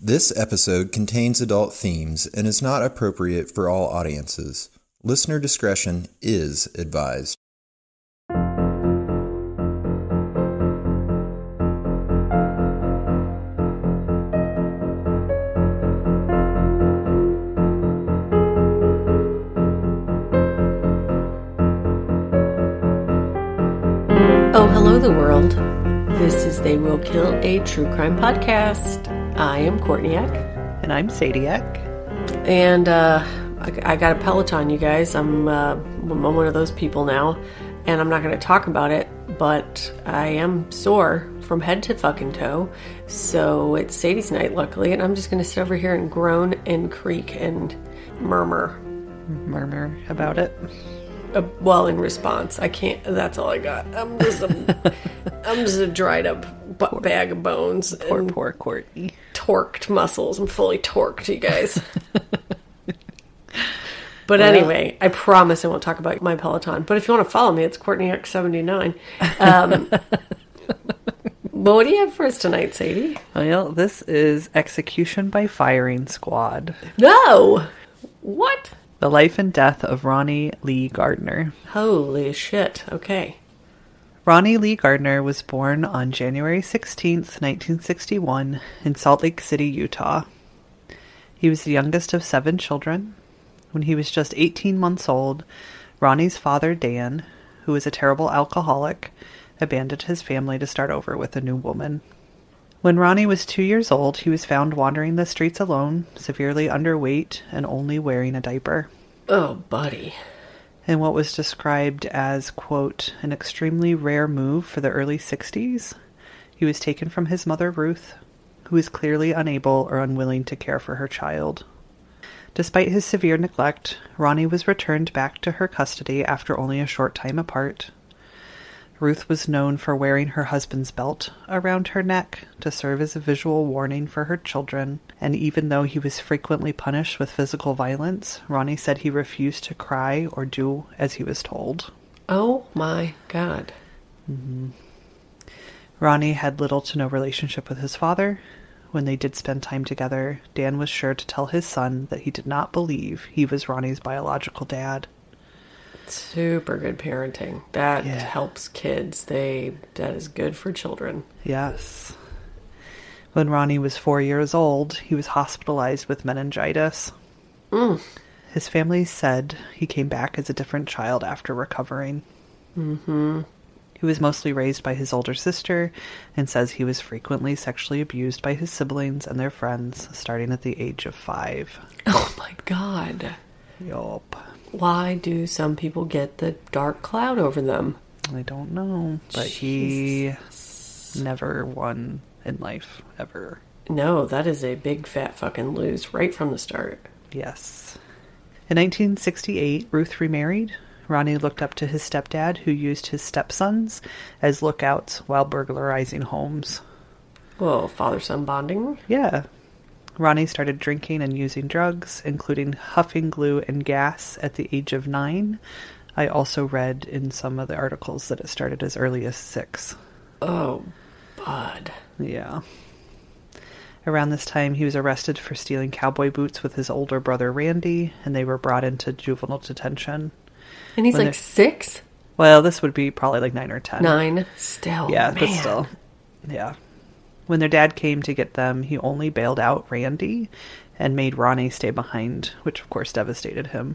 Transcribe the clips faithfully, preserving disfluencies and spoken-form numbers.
This episode contains adult themes and is not appropriate for all audiences. Listener discretion is advised. Oh, hello, the world. This is They Will Kill, a true crime podcast. I am Courtney-Eck. And I'm Sadie-Eck. And uh, I, I got a Peloton, you guys. I'm, uh, I'm one of those people now. And I'm not going to talk about it, but I am sore from head to fucking toe. So it's Sadie's night, luckily. And I'm just going to sit over here and groan and creak and murmur. Murmur about it. Uh, well, in response, I can't. That's all I got. I'm just a, I'm just a dried up bu- bag of bones. Poor, and poor Courtney. Torqued muscles. I'm fully torqued, you guys. But well, anyway, I promise I won't talk about my Peloton. But if you want to follow me, it's Courtney X seventy-nine. Um, but what do you have for us tonight, Sadie? Well, this is Execution by Firing Squad. No! What? The life and death of Ronnie Lee Gardner. Holy shit. Okay. Ronnie Lee Gardner was born on January sixteenth, nineteen sixty-one, in Salt Lake City, Utah. He was the youngest of seven children. When he was just eighteen months old, Ronnie's father, Dan, who was a terrible alcoholic, abandoned his family to start over with a new woman. When Ronnie was two years old, he was found wandering the streets alone, severely underweight, and only wearing a diaper. Oh, buddy. In what was described as, quote, an extremely rare move for the early sixties, he was taken from his mother, Ruth, who was clearly unable or unwilling to care for her child. Despite his severe neglect, Ronnie was returned back to her custody after only a short time apart. Ruth was known for wearing her husband's belt around her neck to serve as a visual warning for her children, and even though he was frequently punished with physical violence, Ronnie said he refused to cry or do as he was told. Oh my God. Mm-hmm. Ronnie had little to no relationship with his father. When they did spend time together, Dan was sure to tell his son that he did not believe he was Ronnie's biological dad. Super good parenting. That yeah. helps kids. They that is good for children. Yes. When Ronnie was four years old, he was hospitalized with meningitis. Mm. His family said he came back as a different child after recovering. Mm-hmm. He was mostly raised by his older sister and says he was frequently sexually abused by his siblings and their friends, starting at the age of five. Oh my God. Yup. Why do some people get the dark cloud over them? I don't know, but Jesus. He never won in life, ever. No, that is a big fat fucking lose right from the start. Yes. In nineteen sixty-eight, Ruth remarried. Ronnie looked up to his stepdad, who used his stepsons as lookouts while burglarizing homes. Whoa, father-son bonding? Yeah. Ronnie started drinking and using drugs, including huffing glue and gas at the age of nine. I also read in some of the articles that it started as early as six. Oh, bud. Yeah. Around this time, he was arrested for stealing cowboy boots with his older brother, Randy, and they were brought into juvenile detention. And he's when like six? Well, this would be probably like nine or ten. Nine? Still. Yeah, man. but still. Yeah. When their dad came to get them, he only bailed out Randy and made Ronnie stay behind, which of course devastated him.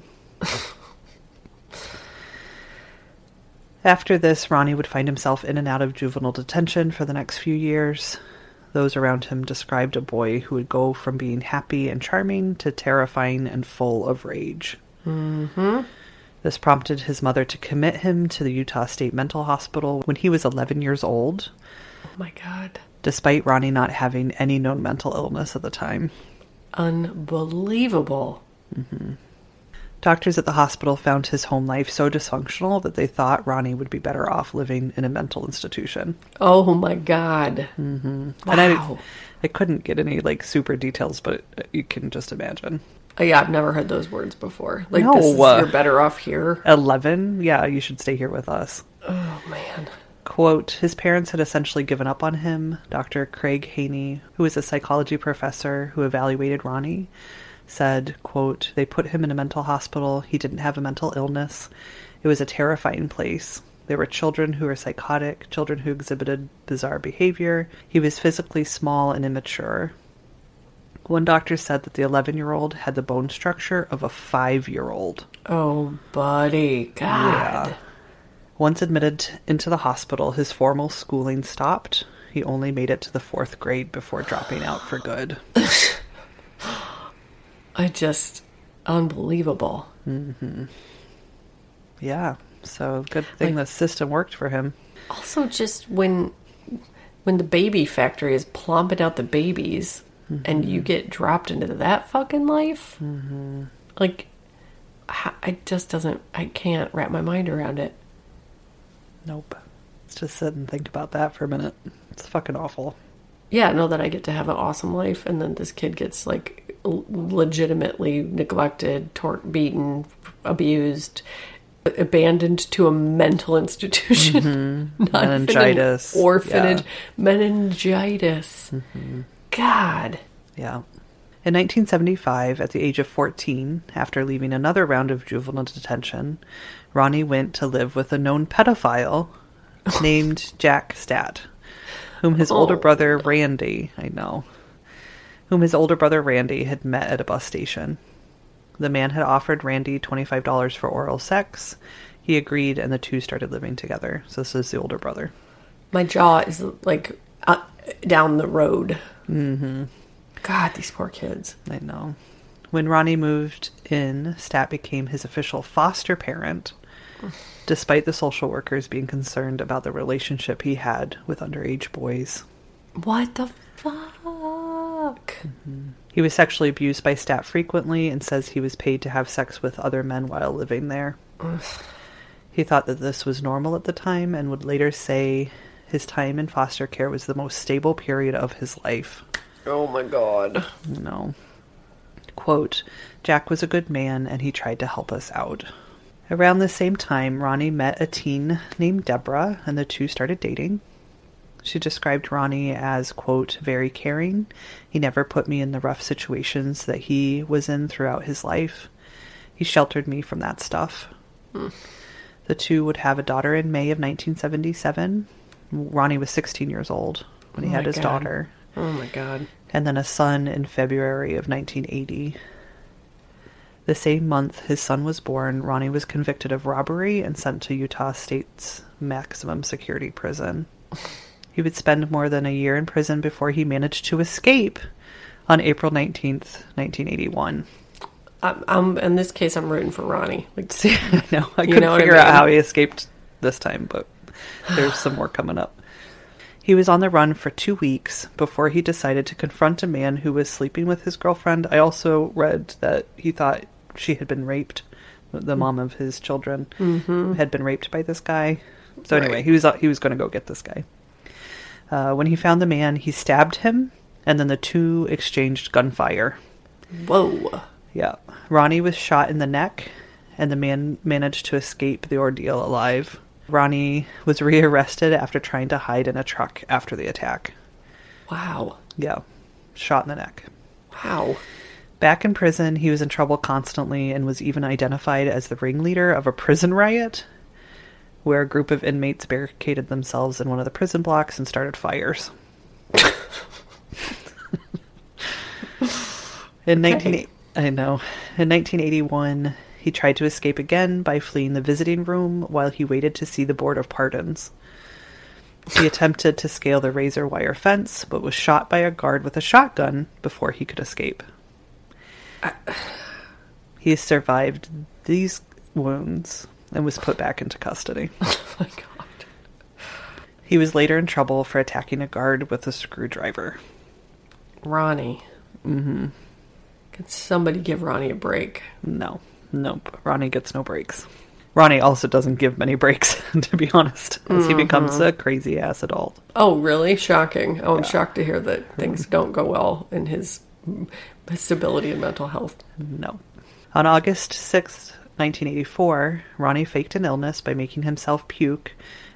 After this, Ronnie would find himself in and out of juvenile detention for the next few years. Those around him described a boy who would go from being happy and charming to terrifying and full of rage. Mm-hmm. This prompted his mother to commit him to the Utah State Mental Hospital when he was eleven years old. Oh my God. Despite Ronnie not having any known mental illness at the time. Unbelievable. Mm-hmm. Doctors at the hospital found his home life so dysfunctional that they thought Ronnie would be better off living in a mental institution. Oh my God. Mm-hmm. Wow. And I, I couldn't get any like super details, but you can just imagine. Oh, yeah, I've never heard those words before. Like, no, this is, uh, you're better off here. eleven? Yeah, you should stay here with us. Oh, man. Quote, his parents had essentially given up on him. Doctor Craig Haney, who was a psychology professor who evaluated Ronnie, said, quote, they put him in a mental hospital. He didn't have a mental illness. It was a terrifying place. There were children who were psychotic, children who exhibited bizarre behavior. He was physically small and immature. One doctor said that the eleven-year-old had the bone structure of a five-year-old. Oh, buddy. God. Yeah. Once admitted into the hospital, his formal schooling stopped. He only made it to the fourth grade before dropping out for good. I just... Unbelievable. Mm-hmm. Yeah. So good thing Like, the system worked for him. Also, just when when the baby factory is plomping out the babies, mm-hmm. and you get dropped into that fucking life, Mm-hmm. like, I just doesn't, I can't wrap my mind around it. Nope. Let's just sit and think about that for a minute. It's fucking awful. Yeah, know that I get to have an awesome life, and then this kid gets, like, legitimately neglected, tor- beaten, abused, abandoned to a mental institution. Mm-hmm. Meningitis. Orphanage. Yeah. Meningitis. Mm-hmm. God. Yeah. In nineteen seventy-five, at the age of fourteen, after leaving another round of juvenile detention, Ronnie went to live with a known pedophile named Jack Statt, whom his oh. older brother Randy, I know, whom his older brother Randy had met at a bus station. The man had offered Randy twenty-five dollars for oral sex. He agreed, and the two started living together. So this is the older brother. My jaw is, like, uh, down the road. Mm-hmm. God, these poor kids. I know. When Ronnie moved in, Statt became his official foster parent, despite the social workers being concerned about the relationship he had with underage boys. What the fuck? Mm-hmm. He was sexually abused by Statt frequently and says he was paid to have sex with other men while living there. Ugh. He thought that this was normal at the time and would later say his time in foster care was the most stable period of his life. Oh my God. No. Quote, Jack was a good man and he tried to help us out. Around the same time, Ronnie met a teen named Deborah and the two started dating. She described Ronnie as, quote, very caring. He never put me in the rough situations that he was in throughout his life. He sheltered me from that stuff. Hmm. The two would have a daughter in May of nineteen seventy-seven. Ronnie was sixteen years old when he oh had his God. daughter. Oh my God. And then a son in February of nineteen eighty. The same month his son was born, Ronnie was convicted of robbery and sent to Utah State's maximum security prison. He would spend more than a year in prison before he managed to escape on April nineteenth, nineteen eighty-one. I'm, I'm, in this case, I'm rooting for Ronnie. Like, See, I know. I couldn't figure I mean? out how he escaped this time, but there's some more coming up. He was on the run for two weeks before he decided to confront a man who was sleeping with his girlfriend. I also read that he thought she had been raped. The mom of his children mm-hmm. had been raped by this guy. So anyway, right. he was he was going to go get this guy. Uh, when he found the man, he stabbed him, and then the two exchanged gunfire. Whoa. Yeah. Ronnie was shot in the neck, and the man managed to escape the ordeal alive. Ronnie was rearrested after trying to hide in a truck after the attack. Wow. Yeah. Shot in the neck. Wow. Back in prison, he was in trouble constantly and was even identified as the ringleader of a prison riot where a group of inmates barricaded themselves in one of the prison blocks and started fires. in nineteen Okay. I know. In nineteen eighty-one, he tried to escape again by fleeing the visiting room while he waited to see the Board of Pardons. He attempted to scale the razor wire fence, but was shot by a guard with a shotgun before he could escape. I... He survived these wounds and was put back into custody. Oh my God. He was later in trouble for attacking a guard with a screwdriver. Ronnie. Mm-hmm. Can somebody give Ronnie a break? No. Nope. Ronnie gets no breaks. Ronnie also doesn't give many breaks, to be honest, as mm-hmm. he becomes a crazy-ass adult. Oh, really? Shocking. Oh, I'm yeah. shocked to hear that things don't go well in his, his stability and mental health. No. On August sixth, nineteen eighty-four, Ronnie faked an illness by making himself puke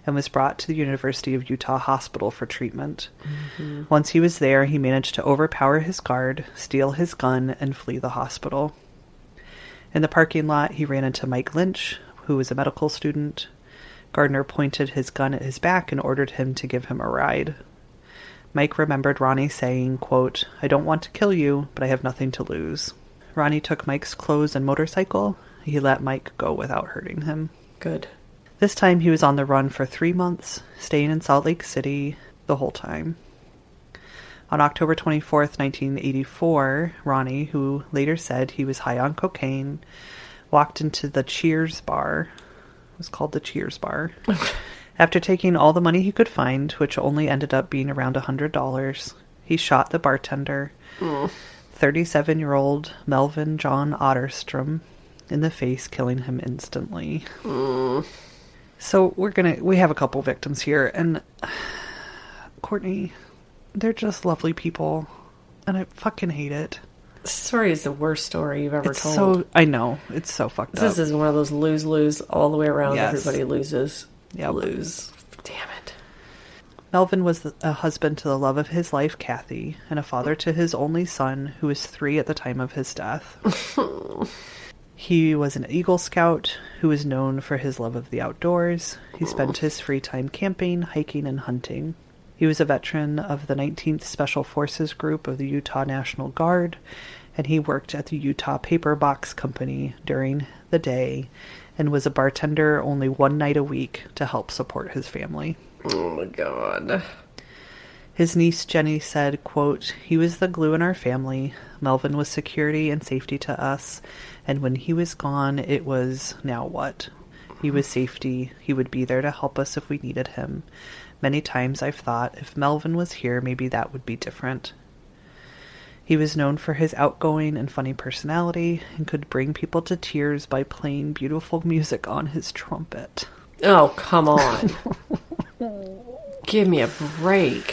and was brought to the University of Utah Hospital for treatment. Mm-hmm. Once he was there, he managed to overpower his guard, steal his gun, and flee the hospital. In the parking lot, he ran into Mike Lynch, who was a medical student. Gardner pointed his gun at his back and ordered him to give him a ride. Mike remembered Ronnie saying, quote, "I don't want to kill you, but I have nothing to lose." Ronnie took Mike's clothes and motorcycle. He let Mike go without hurting him. Good. This time he was on the run for three months, staying in Salt Lake City the whole time. On October twenty-fourth, nineteen eighty-four, Ronnie, who later said he was high on cocaine, walked into the Cheers bar. It was called the Cheers bar. After taking all the money he could find, which only ended up being around one hundred dollars, he shot the bartender, mm. thirty-seven-year-old Melvin John Otterstrom, in the face, killing him instantly. Mm. So we're gonna, we have a couple victims here, and Courtney, they're just lovely people, and I fucking hate it. This story is the worst story you've ever it's told. So I know, it's so fucked this up. This is one of those lose-lose all the way around. Yes. Everybody loses. Yep. Lose. Damn it. Melvin was a husband to the love of his life, Kathy, and a father to his only son, who was three at the time of his death. He was an Eagle Scout who was known for his love of the outdoors. He spent his free time camping, hiking, and hunting. He was a veteran of the nineteenth Special Forces Group of the Utah National Guard, and he worked at the Utah Paper Box Company during the day and was a bartender only one night a week to help support his family. Oh my God. His niece Jenny said, quote, "He was the glue in our family. Melvin was security and safety to us, and when he was gone, it was, now what? He was safety. He would be there to help us if we needed him. Many times I've thought, if Melvin was here, maybe that would be different." He was known for his outgoing and funny personality and could bring people to tears by playing beautiful music on his trumpet. Oh, come on. Give me a break.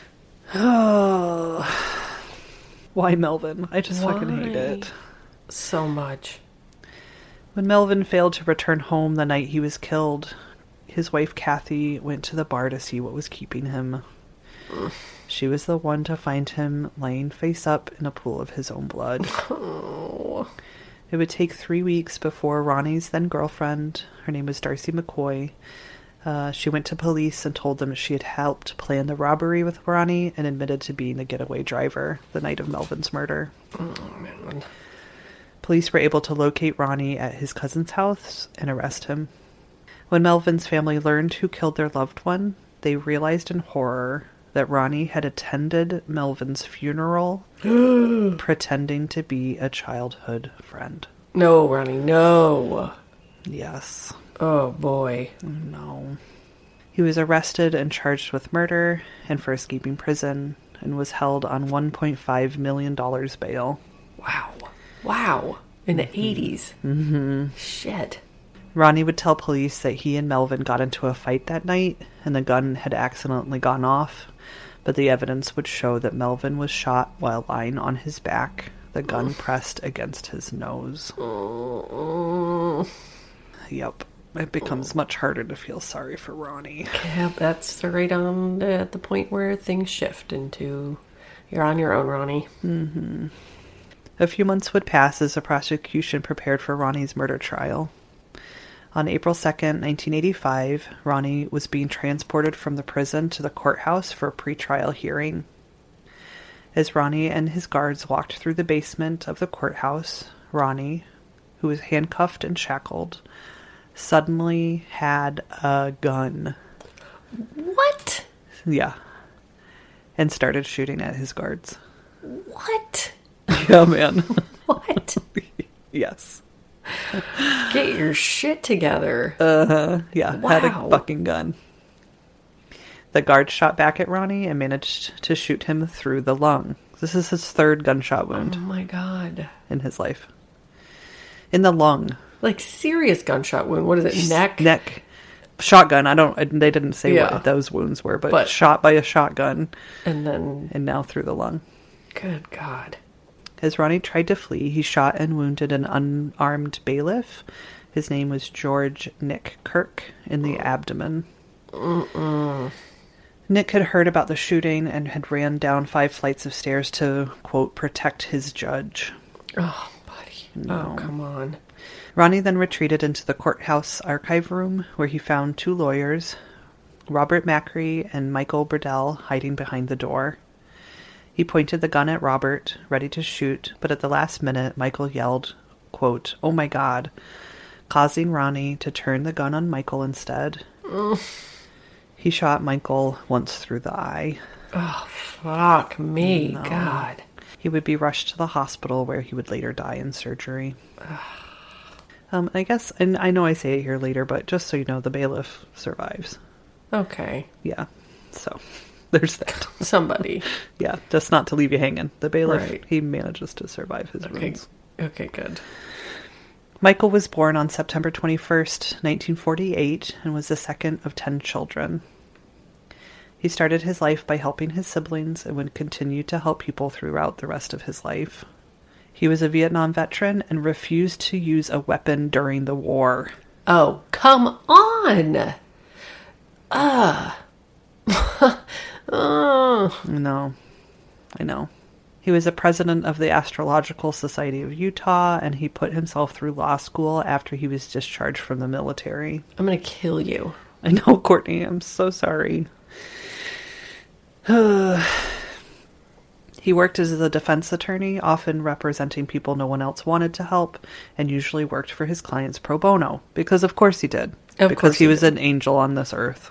Oh, why Melvin? I just why? fucking hate it. So much. When Melvin failed to return home the night he was killed, his wife Kathy went to the bar to see what was keeping him. Mm. She was the one to find him laying face up in a pool of his own blood. Oh. It would take three weeks before Ronnie's then-girlfriend, her name was Darcy McCoy, uh, she went to police and told them she had helped plan the robbery with Ronnie and admitted to being the getaway driver the night of Melvin's murder. Oh, man. Police were able to locate Ronnie at his cousin's house and arrest him. When Melvin's family learned who killed their loved one, they realized in horror that Ronnie had attended Melvin's funeral pretending to be a childhood friend. No, Ronnie, no. Yes. Oh, boy. No. He was arrested and charged with murder and for escaping prison and was held on one point five million dollars bail. Wow. Wow. In the eighties. Mm-hmm. Shit. Ronnie would tell police that he and Melvin got into a fight that night and the gun had accidentally gone off, but the evidence would show that Melvin was shot while lying on his back, the gun oh. pressed against his nose. Oh. Yep. It becomes much harder to feel sorry for Ronnie. Yeah, that's right on the, at the point where things shift into you're on your own, Ronnie. Mm-hmm. A few months would pass as the prosecution prepared for Ronnie's murder trial. On April second, nineteen eighty-five, Ronnie was being transported from the prison to the courthouse for a pretrial hearing. As Ronnie and his guards walked through the basement of the courthouse, Ronnie, who was handcuffed and shackled, suddenly had a gun. What? Yeah. And started shooting at his guards. What? Yeah, man. What? Yes. Get your shit together. Uh-huh. Yeah, wow. Had a fucking gun. The guard shot back at Ronnie and managed to shoot him through the lung. This is his third gunshot wound. Oh my God. In his life. In the lung. Like serious gunshot wound. What is it? Neck? Neck. Shotgun. I don't, they didn't say yeah. what those wounds were, but, but shot by a shotgun. And then. And now through the lung. Good God. As Ronnie tried to flee, he shot and wounded an unarmed bailiff. His name was George Nick Kirk in the abdomen. Mm-mm. Nick had heard about the shooting and had ran down five flights of stairs to, quote, protect his judge. Oh, buddy. No. Oh, come on. Ronnie then retreated into the courthouse archive room where he found two lawyers, Robert Macri and Michael Burdell, hiding behind the door. He pointed the gun at Robert, ready to shoot, but at the last minute, Michael yelled, quote, "Oh my God," causing Ronnie to turn the gun on Michael instead. Mm. He shot Michael once through the eye. Oh, fuck me, No. God. He would be rushed to the hospital where he would later die in surgery. um, I guess, and I know I say it here later, but just so you know, the bailiff survives. Okay. Yeah, so there's that. Somebody. Yeah, just not to leave you hanging. The bailiff, Right. he manages to survive his Okay. wounds. Okay, good. Michael was born on September twenty-first, nineteen forty-eight, and was the second of ten children. He started his life by helping his siblings and would continue to help people throughout the rest of his life. He was a Vietnam veteran and refused to use a weapon during the war. Oh, come on! Ah. Oh. No, I know. He was a president of the Astrological Society of Utah, and he put himself through law school after he was discharged from the military. I'm gonna kill you. I know, Courtney, I'm so sorry. He worked as a defense attorney, often representing people no one else wanted to help, and usually worked for his clients pro bono. Because of course he did. Of because course he he was did. an angel on this earth.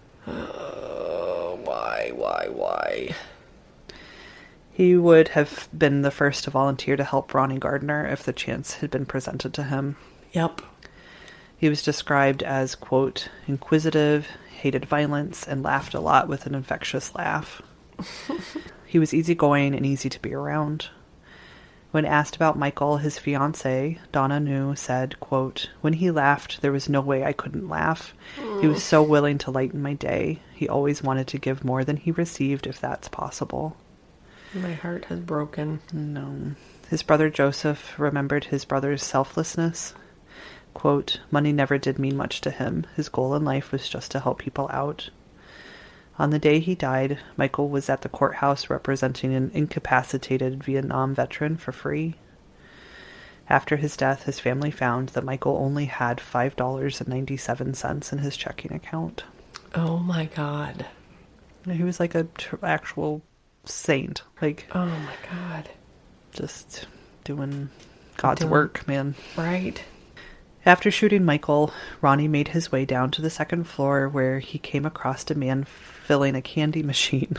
Oh, why, why, why? He would have been the first to volunteer to help Ronnie Gardner if the chance had been presented to him. Yep. He was described as, quote, inquisitive, hated violence, and laughed a lot with an infectious laugh. He was easygoing and easy to be around. When asked about Michael, his fiancée, Donna New, said, quote, "When he laughed, there was no way I couldn't laugh. He was so willing to lighten my day. He always wanted to give more than he received, if that's possible." My heart has broken. No. His brother Joseph remembered his brother's selflessness. Quote, "Money never did mean much to him. His goal in life was just to help people out." On the day he died, Michael was at the courthouse representing an incapacitated Vietnam veteran for free. After his death, his family found that Michael only had five dollars and ninety-seven cents in his checking account. Oh my God. He was like a tr- actual saint. Like, Oh my God. just doing God's Doing- work, man. Right. After shooting Michael, Ronnie made his way down to the second floor where he came across a man filling a candy machine.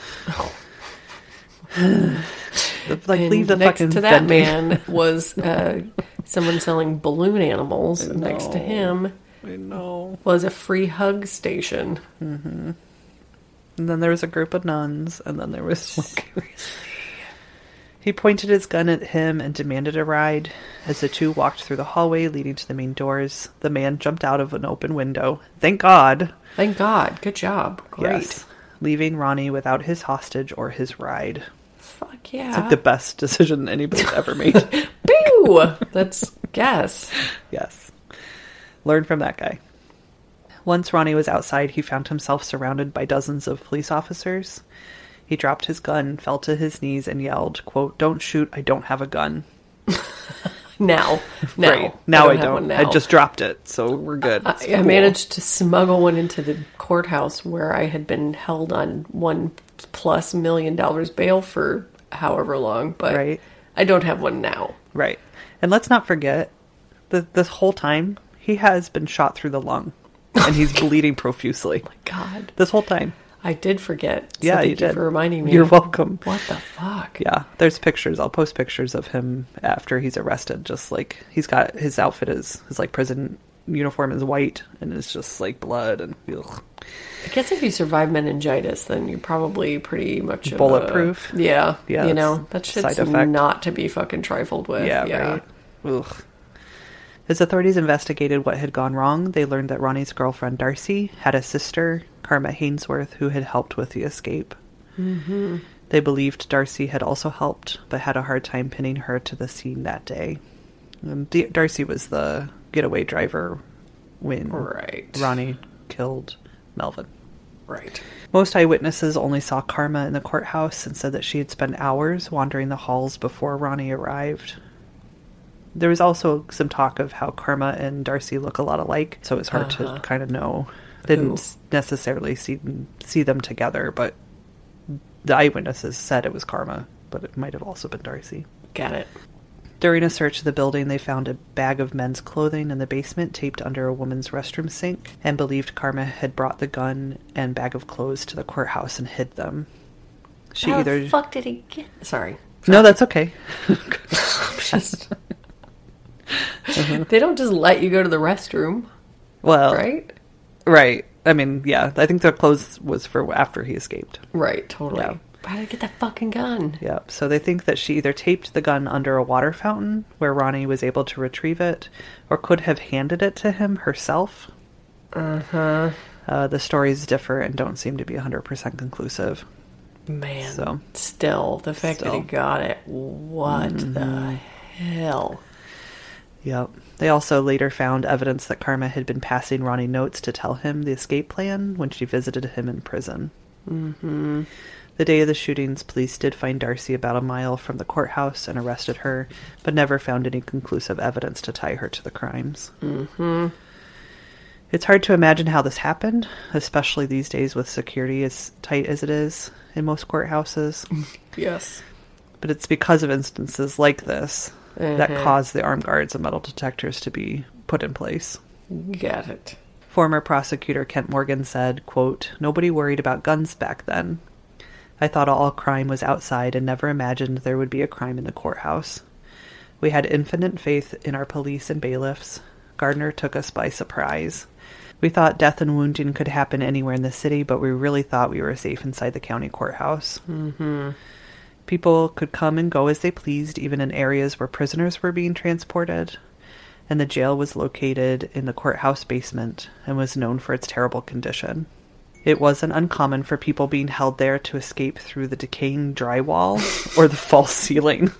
Like, And leave the next fucking to that vending. man was uh, someone selling balloon animals. And next to know. him I know. was a free hug station. And then there was a group of nuns, and then there was like... He pointed his gun at him and demanded a ride. As the two walked through the hallway leading to the main doors, the man jumped out of an open window. Thank God. Thank God. Good job. Great. Yes. Leaving Ronnie without his hostage or his ride. Fuck yeah. It's like the best decision anybody's ever made. Pew! Let's guess. Yes. Learn from that guy. Once Ronnie was outside, he found himself surrounded by dozens of police officers. He dropped his gun, fell to his knees, and yelled, quote, "Don't shoot, I don't have a gun." Now. Now. Right. Now I have don't. one now. I just dropped it, so we're good. It's I, I cool. managed to smuggle one into the courthouse where I had been held on one plus million dollars bail for however long, but Right. I don't have one now. Right. And let's not forget that this whole time, he has been shot through the lung, and he's bleeding profusely. God. This whole time. I did forget. So Yeah, thank you you did. for reminding me. You're welcome. What the fuck? Yeah, there's pictures. I'll post pictures of him after he's arrested. Just like he's got his outfit is his like prison uniform is white and it's just like blood and ugh. I guess if you survive meningitis, then you're probably pretty much of a- Bulletproof? yeah, Yeah, you know that's that shit's side effect. not to be fucking trifled with. Yeah, Yeah, right. Ugh. As authorities investigated what had gone wrong, they learned that Ronnie's girlfriend Darcy had a sister, Karma Hainsworth, who had helped with the escape. Mm-hmm. They believed Darcy had also helped, but had a hard time pinning her to the scene that day. And D- Darcy was the getaway driver when Right. Ronnie killed Melvin. Right. Most eyewitnesses only saw Karma in the courthouse and said that she had spent hours wandering the halls before Ronnie arrived. There was also some talk of how Karma and Darcy look a lot alike, so it's hard uh-huh. to kind of know. Didn't Ooh. necessarily see see them together, but the eyewitnesses said it was Karma, but it might have also been Darcy. Got it. During a search of the building, they found a bag of men's clothing in the basement taped under a woman's restroom sink and believed Karma had brought the gun and bag of clothes to the courthouse and hid them. She How either the fuck did he get... Sorry. No, that's okay. just... uh-huh. They don't just let you go to the restroom. Well... Right? Right. I mean, yeah. I think the clothes was for after he escaped. Right, totally. Yeah. How did I get that fucking gun? Yeah, so they think that she either taped the gun under a water fountain where Ronnie was able to retrieve it, or could have handed it to him herself. Uh-huh. Uh, the stories differ and don't seem to be one hundred percent conclusive. Man, so, still, the fact still. that he got it, what mm-hmm. the hell? Yep. They also later found evidence that Karma had been passing Ronnie notes to tell him the escape plan when she visited him in prison. Mm-hmm. The day of the shootings, police did find Darcy about a mile from the courthouse and arrested her, but never found any conclusive evidence to tie her to the crimes. Mm-hmm. It's hard to imagine how this happened, especially these days with security as tight as it is in most courthouses. Yes. But it's because of instances like this mm-hmm. that caused the armed guards and metal detectors to be put in place. Got it. Former prosecutor Kent Morgan said, quote, "Nobody worried about guns back then. I thought all crime was outside and never imagined there would be a crime in the courthouse. We had infinite faith in our police and bailiffs. Gardner took us by surprise. We thought death and wounding could happen anywhere in the city, but we really thought we were safe inside the county courthouse. Mm-hmm. People could come and go as they pleased, even in areas where prisoners were being transported. And the jail was located in the courthouse basement and was known for its terrible condition. It wasn't uncommon for people being held there to escape through the decaying drywall or the false ceiling.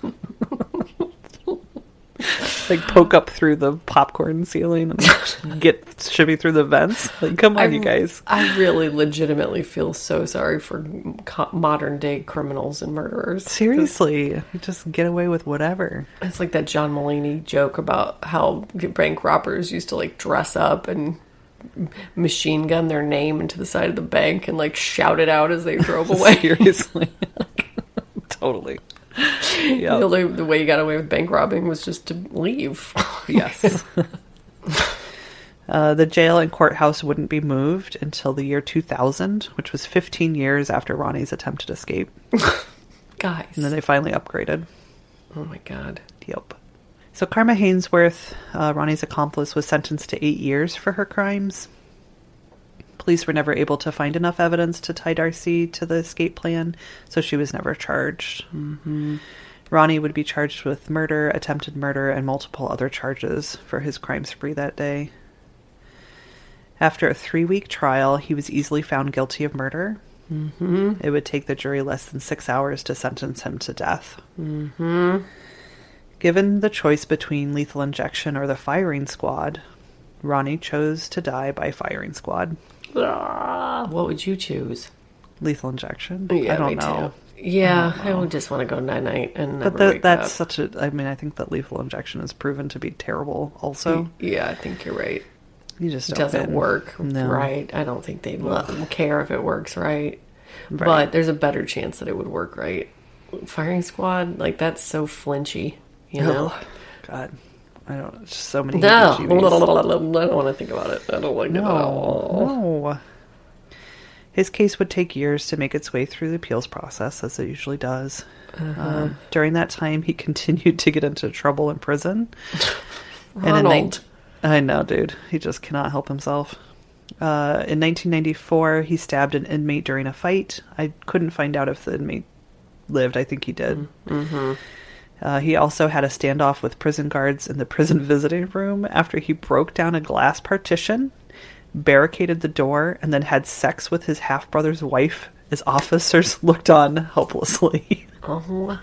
Like poke up through the popcorn ceiling and get shimmy through the vents. Like, come on, I, you guys. I really legitimately feel so sorry for co- modern day criminals and murderers. Seriously, you just get away with whatever. It's like that John Mulaney joke about how bank robbers used to like dress up and machine gun their name into the side of the bank and like shout it out as they drove away. Seriously. Totally. Yep. The, only, the way you got away with bank robbing was just to leave. Yes. uh, the jail and courthouse wouldn't be moved until the year two thousand, which was fifteen years after Ronnie's attempted escape. Guys. And then they finally upgraded. Oh my god. Yep. So Karma Hainsworth, uh, Ronnie's accomplice, was sentenced to eight years for her crimes. Police were never able to find enough evidence to tie Darcy to the escape plan, so she was never charged. Mm-hmm. Ronnie would be charged with murder, attempted murder, and multiple other charges for his crime spree that day. After a three-week trial, he was easily found guilty of murder. Mm-hmm. It would take the jury less than six hours to sentence him to death. Mm-hmm. Given the choice between lethal injection or the firing squad, Ronnie chose to die by firing squad. Ah, what would you choose? Lethal injection? Yeah, I don't me know. Too. Yeah, I, I would just want to go night-night and never But the, wake that's up. such a... I mean, I think that lethal injection is proven to be terrible also. Yeah, I think you're right. You just It don't doesn't win. work No. right. I don't think they'd lo- care if it works right. Right. But there's a better chance that it would work right. Firing squad, like, that's so flinchy, you know? Oh, God. I don't... Just so many... No. I heebie-jeebies. don't want to think about it. I don't like No. it at all. No. His case would take years to make its way through the appeals process, as it usually does. Uh-huh. Um, during that time, he continued to get into trouble in prison. Ronald. And in, I know, dude. He just cannot help himself. Uh, in nineteen ninety-four, he stabbed an inmate during a fight. I couldn't find out if the inmate lived. I think he did. Mm-hmm. Uh, he also had a standoff with prison guards in the prison visiting room after he broke down a glass partition, barricaded the door, and then had sex with his half-brother's wife as officers looked on helplessly. Oh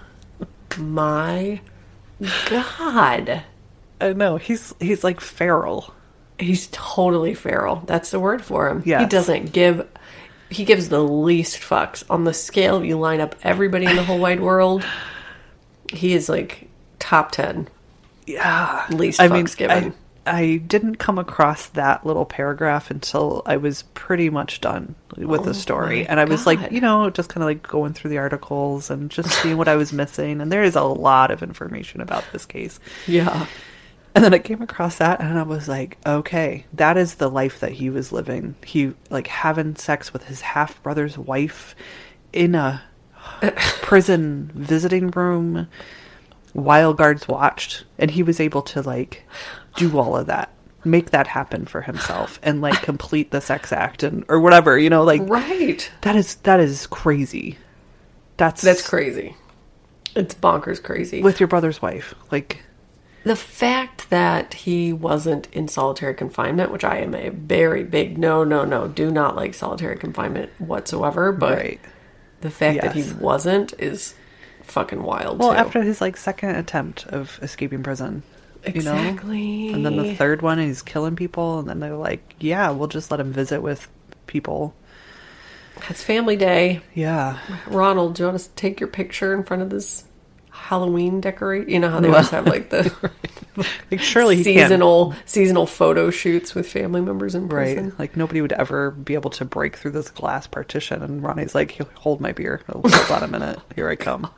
my God. I know, he's he's like feral. He's totally feral. That's the word for him. Yes. He doesn't give... He gives the least fucks. On the scale, you line up everybody in the whole wide world, he is like top ten. Yeah. Least I fucks mean, given. I, I didn't come across that little paragraph until I was pretty much done with the story. my And I was like, God. you know, just kind of like going through the articles and just seeing what I was missing. And there is a lot of information about this case. Yeah. And then I came across that and I was like, okay, that is the life that he was living. He, like, having sex with his half-brother's wife in a prison visiting room while guards watched. And he was able to, like, do all of that. Make that happen for himself and, like, complete the sex act and or whatever, you know, like... Right. That is, that is crazy. That's... That's crazy. It's bonkers crazy. With your brother's wife. Like... The fact that he wasn't in solitary confinement, which I am a very big no, no, no, do not like solitary confinement whatsoever, but Right. the fact that Yes. he wasn't is fucking wild, Well, too. after his, like, second attempt of escaping prison. You know? Exactly. And then the third one, he's killing people, and then they're like, yeah, we'll just let him visit with people. It's family day. Yeah. Ronald, do you want to take your picture in front of this Halloween decorate? You know how they always have like the Like, surely he seasonal seasonal photo shoots with family members in can't. prison. Right. Like, nobody would ever be able to break through this glass partition. And Ronnie's like, "He'll hold my beer. Hold on a minute. Here I come."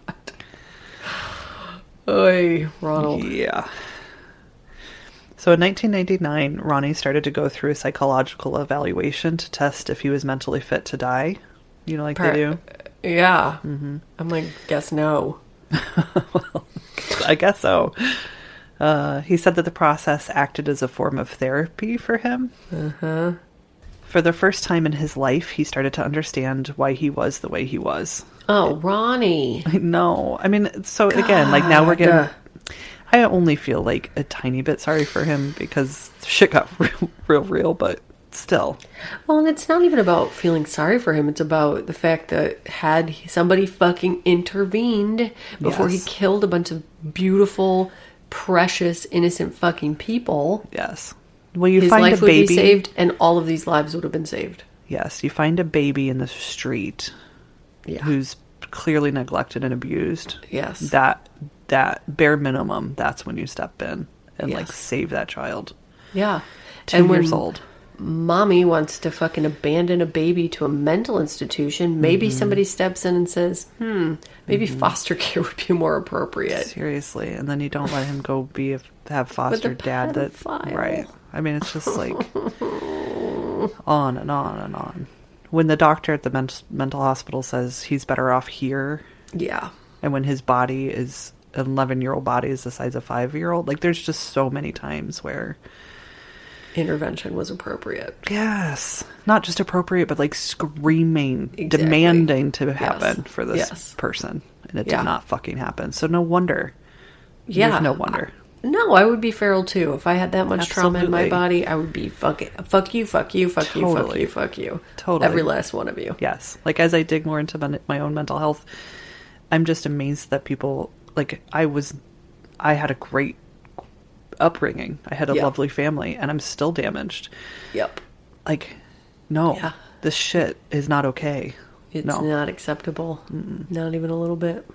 Oy, Ronald. Yeah. So in nineteen ninety-nine, Ronnie started to go through a psychological evaluation to test if he was mentally fit to die. You know, like Per- they do. Yeah. Mm-hmm. I'm like, guess no. Well, I guess so. Uh, he said that the process acted as a form of therapy for him. Uh-huh. For the first time in his life, he started to understand why he was the way he was. Oh, Ronnie. I know. I mean, so again, like now we're getting... God. I only feel like a tiny bit sorry for him because shit got real, real, real, but still. Well, and it's not even about feeling sorry for him. It's about the fact that had somebody fucking intervened before Yes. he killed a bunch of beautiful, precious, innocent fucking people, Yes. Well, you his find life a would baby. be saved and all of these lives would have been saved. Yes, you find a baby in the street Yeah. who's clearly neglected and abused. Yes. That that bare minimum, that's when you step in and like Yes. save that child. Yeah. Two and when years old. mommy wants to fucking abandon a baby to a mental institution, maybe Mm-hmm. somebody steps in and says, hmm, maybe foster care would be more appropriate. Seriously, and then you don't let him go be a, have foster dad. That pedophile. right? I mean, it's just like on and on and on. When the doctor at the men- mental hospital says he's better off here, Yeah. and when his body is an eleven-year-old body is the size of a five-year-old, like there's just so many times where Intervention was appropriate. yes, not just appropriate, but like screaming, Exactly. demanding to Yes. happen for this Yes. person, and it Yeah. did not fucking happen. So no wonder. Yeah. There's no wonder. No, I would be feral too. If I had that much trauma in my Absolutely. body, I would be fucking fuck you, fuck you, fuck you, fuck Totally. you, fuck you. Totally. Every last one of you. Yes. Like, as I dig more into my, my own mental health, I'm just amazed that people, like, I was, I had a great upbringing. I had a Yeah. lovely family, and I'm still damaged. Yep. Like, no, Yeah. this shit is not okay. It's no. not acceptable. Not even a little bit.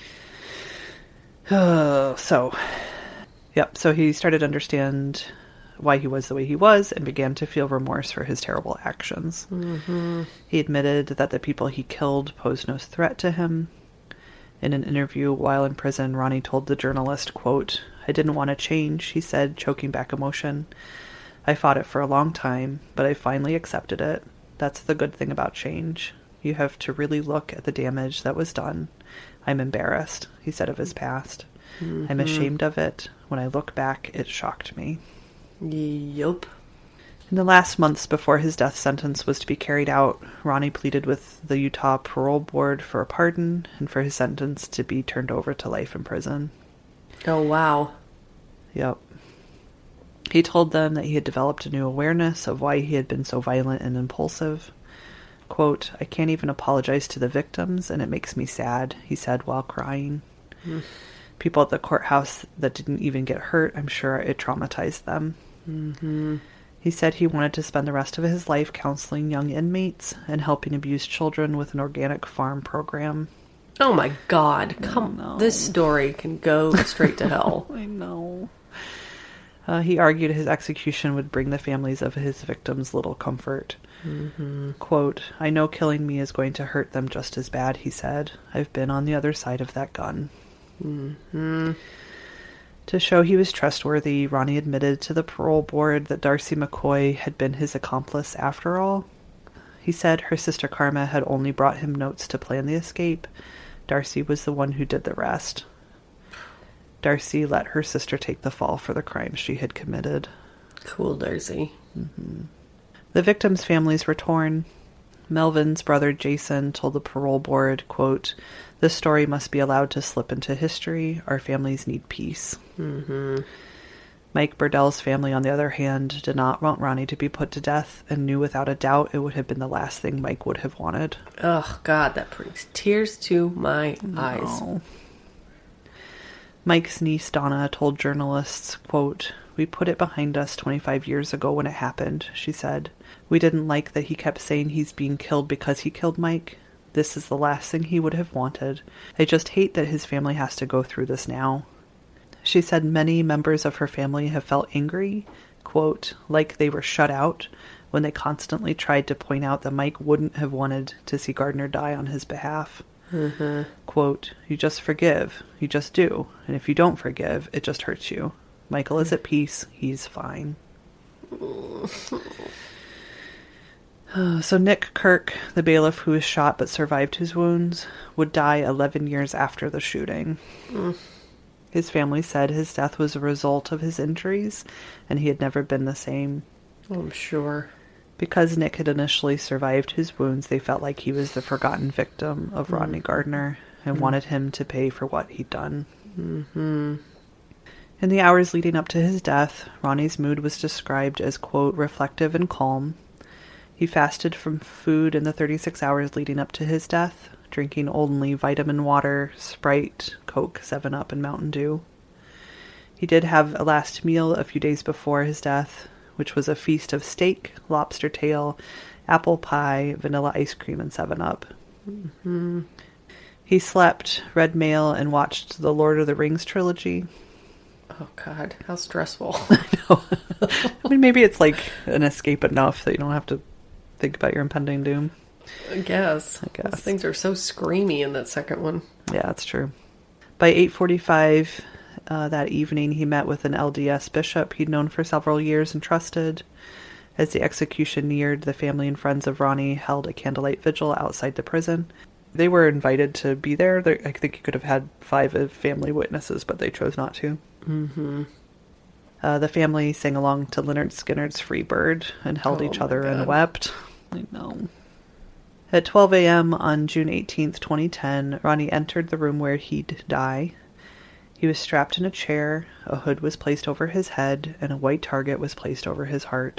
Uh, so, yep. So he started to understand why he was the way he was and began to feel remorse for his terrible actions. Mm-hmm. He admitted that the people he killed posed no threat to him. In an interview while in prison, Ronnie told the journalist, quote, "I didn't want to change," he said, choking back emotion. "I fought it for a long time, but I finally accepted it. That's the good thing about change. You have to really look at the damage that was done. I'm embarrassed," he said of his past. Mm-hmm. "I'm ashamed of it. When I look back, it shocked me." Yup. In the last months before his death sentence was to be carried out, Ronnie pleaded with the Utah Parole Board for a pardon and for his sentence to be turned over to life in prison. Oh, wow. Yep. He told them that he had developed a new awareness of why he had been so violent and impulsive. Quote, "I can't even apologize to the victims, and it makes me sad," he said while crying. Mm. People at the courthouse that didn't even get hurt, I'm sure it traumatized them. Mm-hmm. He said he wanted to spend the rest of his life counseling young inmates and helping abused children with an organic farm program. Oh my God. Come on. This story can go straight to hell. I know. Uh, he argued his execution would bring the families of his victims little comfort. Mm-hmm. Quote, I know killing me is going to hurt them just as bad, he said. I've been on the other side of that gun. Mm-hmm. To show he was trustworthy, Ronnie admitted to the parole board that Darcy McCoy had been his accomplice after all. He said her sister Karma had only brought him notes to plan the escape. Darcy was the one who did the rest. Darcy let her sister take the fall for the crimes she had committed. Cool, Darcy. Mm-hmm. The victims' families were torn. Melvin's brother Jason told the parole board, quote, this story must be allowed to slip into history. Our families need peace. Mm-hmm. Mike Burdell's family, on the other hand, did not want Ronnie to be put to death and knew without a doubt it would have been the last thing Mike would have wanted. Oh, God, that brings tears to my no. eyes. Mike's niece, Donna, told journalists, quote, we put it behind us twenty-five years ago when it happened, she said. We didn't like that he kept saying he's being killed because he killed Mike. This is the last thing he would have wanted. I just hate that his family has to go through this now. She said many members of her family have felt angry, quote, like they were shut out when they constantly tried to point out that Mike wouldn't have wanted to see Gardner die on his behalf. Mm-hmm. Quote, you just forgive. You just do. And if you don't forgive, it just hurts you. Michael is at peace. He's fine. So Nick Kirk, the bailiff who was shot but survived his wounds, would die eleven years after the shooting. Mm. His family said his death was a result of his injuries, and he had never been the same. Oh, I'm sure. Because Nick had initially survived his wounds, they felt like he was the forgotten victim of mm. Rodney Gardner and mm. wanted him to pay for what he'd done. Mm-hmm. In the hours leading up to his death, Ronnie's mood was described as, quote, reflective and calm. He fasted from food in the thirty-six hours leading up to his death, drinking only vitamin water, Sprite, Coke, seven up, and Mountain Dew. He did have a last meal a few days before his death, which was a feast of steak, lobster tail, apple pie, vanilla ice cream, and seven up. Mm-hmm. He slept, read mail, and watched the Lord of the Rings trilogy. Oh, God, how stressful. I know. I mean, maybe it's like an escape enough that you don't have to think about your impending doom. I guess. I guess. Those things are so screamy in that second one. Yeah, that's true. By eight forty-five uh, that evening, he met with an L D S bishop he'd known for several years and trusted. As the execution neared, the family and friends of Ronnie held a candlelight vigil outside the prison. They were invited to be there. They, I think you could have had five family witnesses, but they chose not to. Mm-hmm. Uh, the family sang along to Lynyrd Skynyrd's Free Bird and held oh each other God. and wept. I know. At twelve a.m. on June eighteenth, twenty ten, Ronnie entered the room where he'd die. He was strapped in a chair, a hood was placed over his head, and a white target was placed over his heart.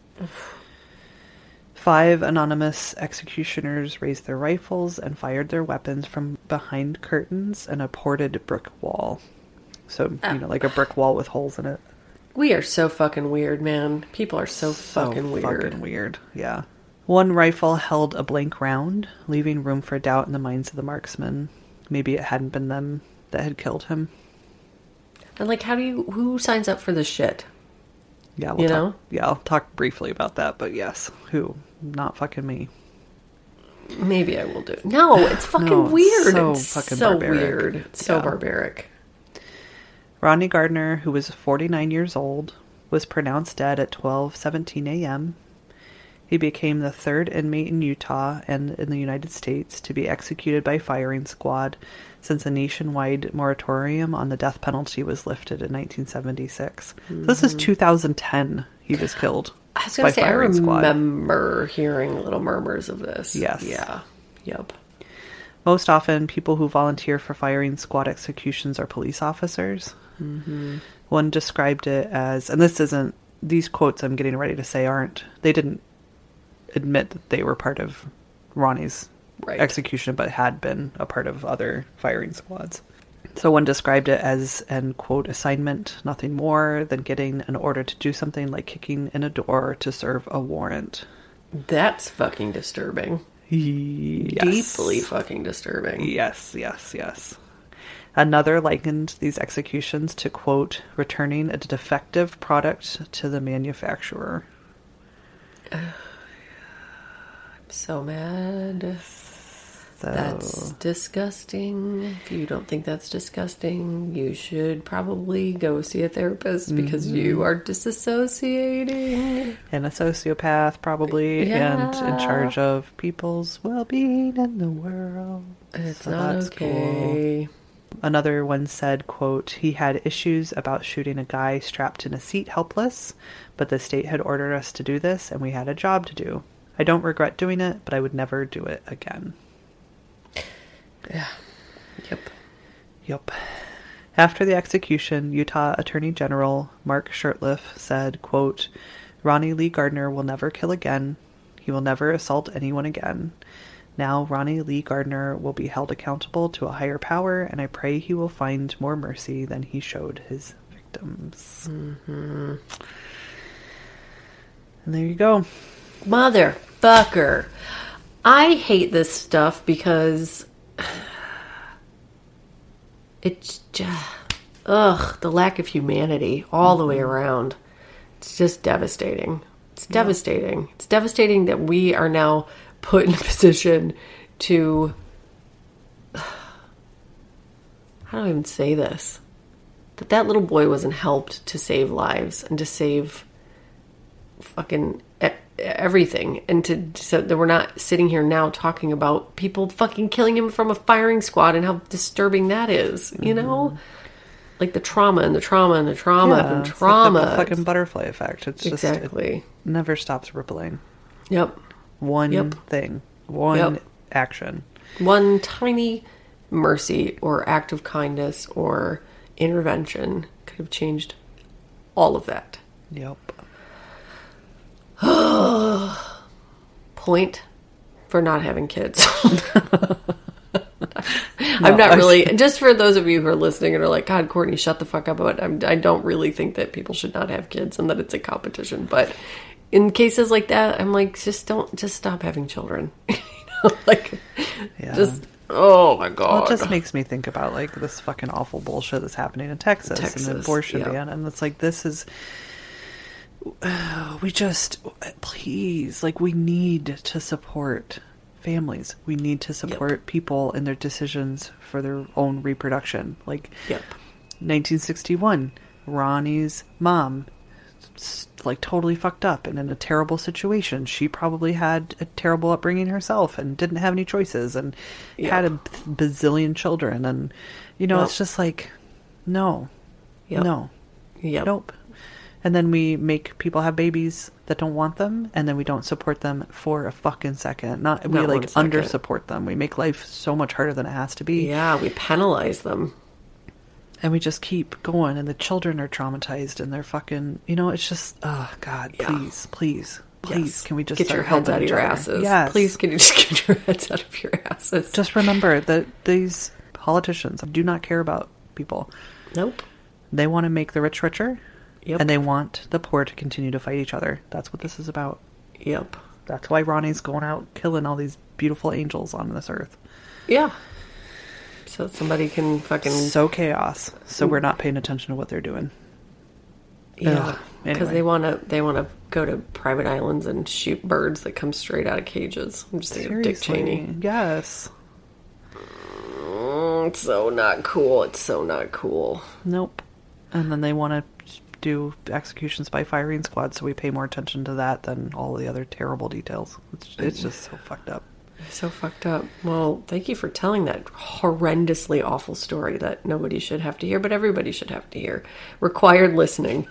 Five anonymous executioners raised their rifles and fired their weapons from behind curtains and a ported brick wall. So, you know, like a brick wall with holes in it. We are so fucking weird, man. People are so, so fucking weird. fucking weird, yeah. One rifle held a blank round, leaving room for doubt in the minds of the marksmen. Maybe it hadn't been them that had killed him. And, like, how do you... Who signs up for this shit? Yeah, we'll you talk, know? Yeah, I'll talk briefly about that, but yes. Who? Not fucking me. Maybe I will do it. No, it's fucking no, weird. So it's fucking so barbaric. weird. It's so yeah. barbaric. Rodney Gardner, who was forty-nine years old, was pronounced dead at twelve seventeen a.m. He became the third inmate in Utah and in the United States to be executed by firing squad since a nationwide moratorium on the death penalty was lifted in nineteen seventy-six. Mm-hmm. So this is two thousand ten he was killed I was gonna by say, firing I squad. remember hearing little murmurs of this. Yes. Yeah. Yep. Most often, people who volunteer for firing squad executions are police officers. Mm-hmm. One described it as, and this isn't, these quotes I'm getting ready to say aren't, they didn't admit that they were part of Ronnie's right. execution, but had been a part of other firing squads. So one described it as an, quote, assignment, nothing more than getting an order to do something like kicking in a door to serve a warrant. That's fucking disturbing. Yes. Deeply fucking disturbing. Yes, yes, yes. Another likened these executions to, quote, returning a defective product to the manufacturer. I'm so mad. So, That's disgusting. If you don't think that's disgusting, you should probably go see a therapist because mm-hmm. you are disassociating. And a sociopath, probably, yeah. and in charge of people's well-being in the world. It's so not that's okay. Cool. Another one said, quote, he had issues about shooting a guy strapped in a seat helpless, but the state had ordered us to do this, and we had a job to do. I don't regret doing it, but I would never do it again. Yeah. Yep. Yep. After the execution, Utah Attorney General Mark Shurtleff said, quote, Ronnie Lee Gardner will never kill again. He will never assault anyone again. Now Ronnie Lee Gardner will be held accountable to a higher power, and I pray he will find more mercy than he showed his victims. Mm-hmm. And there you go. Motherfucker. I hate this stuff because it's just, ugh, the lack of humanity all the way around. It's just devastating. It's yeah. devastating. It's devastating that we are now put in a position to, how do I even say this? That that little boy wasn't helped to save lives and to save fucking everything, and to so that we're not sitting here now talking about people fucking killing him from a firing squad and how disturbing that is, you mm-hmm. know, like the trauma and the trauma and the trauma yeah, and trauma, it's like the fucking butterfly effect. It's just exactly it never stops rippling. Yep, one yep. thing, one yep. action, one tiny mercy or act of kindness or intervention could have changed all of that. Yep. Point for not having kids. I'm no, not really, just for those of you who are listening and are like, God, Courtney, shut the fuck up. But I'm, I don't really think that people should not have kids and that it's a competition. But in cases like that, I'm like, just don't, just stop having children. you know, like, yeah. just, oh my God. Well, it just makes me think about like this fucking awful bullshit that's happening in Texas, Texas and abortion yeah. ban. And it's like, this is, we just, please, like, we need to support families. We need to support yep. people in their decisions for their own reproduction. Like, yep. nineteen sixty-one, Ronnie's mom, like, totally fucked up and in a terrible situation. She probably had a terrible upbringing herself and didn't have any choices and yep. had a bazillion children. And, you know, yep. it's just like, no, yep. no, yep. nope. And then we make people have babies that don't want them, and then we don't support them for a fucking second. Not, Not we like under support them. We make life so much harder than it has to be. Yeah, we penalize them. And we just keep going, and the children are traumatized, and they're fucking, you know, it's just, oh God, yeah. please, please, please, yes. can we just get your heads out of your asses? Yes. Please, can you just get your heads out of your asses? Just remember that these politicians do not care about people. Nope. They want to make the rich richer. Yep. And they want the poor to continue to fight each other. That's what this is about. Yep. That's why Ronnie's going out killing all these beautiful angels on this earth. Yeah. So somebody can fucking... So chaos. So we're not paying attention to what they're doing. Yeah. Because anyway. they want to they want to go to private islands and shoot birds that come straight out of cages. I'm just thinking of Dick Cheney. Yes. Mm, it's so not cool. It's so not cool. Nope. And then they want to do executions by firing squad, so we pay more attention to that than all the other terrible details. It's, it's just so fucked up. So fucked up. Well, thank you for telling that horrendously awful story that nobody should have to hear, but everybody should have to hear. Required listening.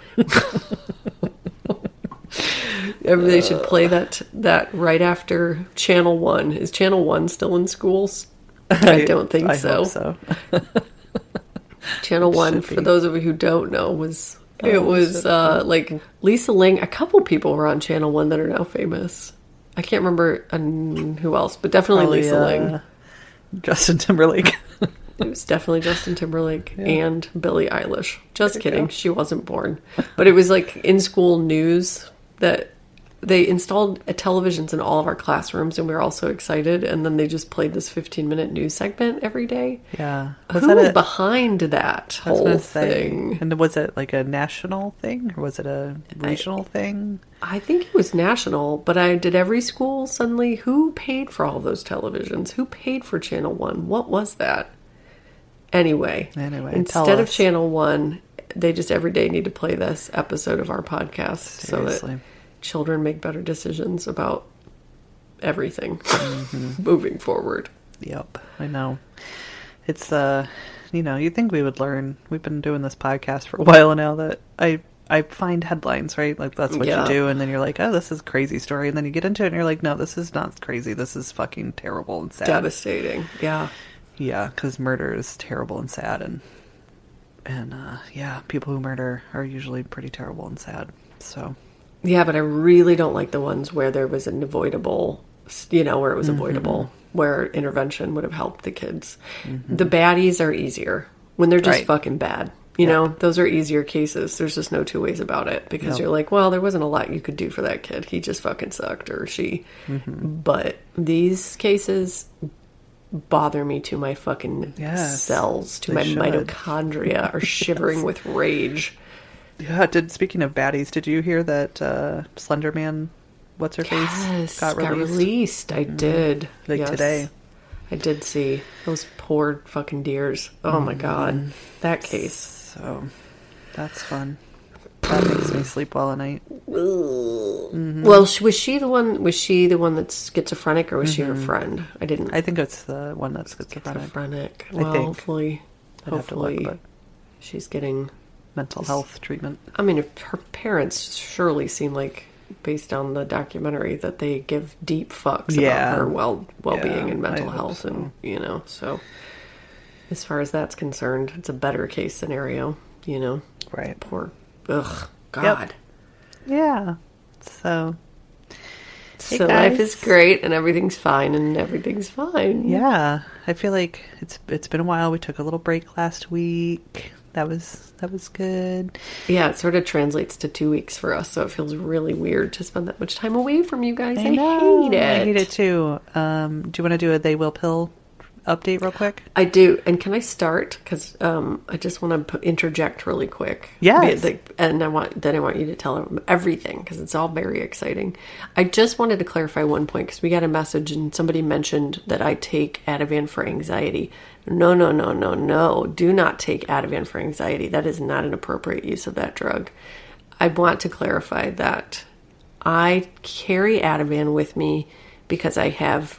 Everybody should play that that right after Channel One. Is Channel One still in schools? I don't think I so. Hope so. Channel One, for those of you who don't know, was oh, it was uh, like Lisa Ling. A couple people were on Channel One that are now famous. I can't remember um, who else, but definitely Probably, Lisa uh, Ling. Justin Timberlake. It was definitely Justin Timberlake Yeah. and Billie Eilish. Just There you kidding. go. She wasn't born. But it was like in school news that they installed televisions in all of our classrooms and we were all so excited. And then they just played this fifteen minute news segment every day. Yeah. Who was a- behind that I was whole gonna say, thing? and was it like a national thing or was it a regional thing? I think it was national, but I did every school suddenly. Who paid for all those televisions? Who paid for Channel One? What was that? Anyway, Anyway, tell instead of us. Channel One, they just every day need to play this episode of our podcast so Seriously. that children make better decisions about everything Mm-hmm. moving forward. Yep, I know. It's uh, you know, you'd think we would learn. We've been doing this podcast for a while now. That I I find headlines, right? Like that's what Yeah. you do, and then you're like, oh, this is a crazy story, and then you get into it, and you're like, no, this is not crazy. This is fucking terrible and sad. Devastating. Yeah. Yeah, because murder is terrible and sad, and and uh, yeah, people who murder are usually pretty terrible and sad. So Yeah, but I really don't like the ones where there was an avoidable, you know, where it was Mm-hmm. avoidable, where intervention would have helped the kids. The baddies are easier when they're just Right. fucking bad. You know, those are easier cases. There's just no two ways about it because Nope. you're like, well, there wasn't a lot you could do for that kid. He just fucking sucked or she. Mm-hmm. But these cases bother me to my fucking Yes, cells, to they my should. mitochondria are shivering with rage. yeah, did speaking of baddies, did you hear that uh, Slender Man, what's her Yes, face, got released, released. I did. like Yes. today? I did see those poor fucking deers. Oh my god, that case. So that's fun. That makes me sleep well at night. Well, sh- was she the one? Was she the one that's schizophrenic, or was she her friend? I didn't. I think it's the one that's schizophrenic. schizophrenic. I Well, think. hopefully, I'd have to look, hopefully, but she's getting. mental health treatment. I mean, if her parents surely seem like, based on the documentary, that they give deep fucks Yeah. about her well well being Yeah, and mental I hope health, so. and you know, so as far as that's concerned, it's a better case scenario. You know, Right. poor ugh God. Yeah. So Hey, So life guys. is great and everything's fine and everything's fine. yeah, I feel like it's it's been a while. We took a little break last week. That was that was good. Yeah, it sort of translates to two weeks for us, so it feels really weird to spend that much time away from you guys. I, know. hate it. I hate it too. Um, do you want to do a They Will Pill update real quick? I do. And can I start? Because um, I just want to interject really quick. Yes. Be- like, And I want then I want you to tell them everything because it's all very exciting. I just wanted to clarify one point because we got a message and somebody mentioned that I take Ativan for anxiety. No, no, no, no, no. Do not take Ativan for anxiety. That is not an appropriate use of that drug. I want to clarify that I carry Ativan with me because I have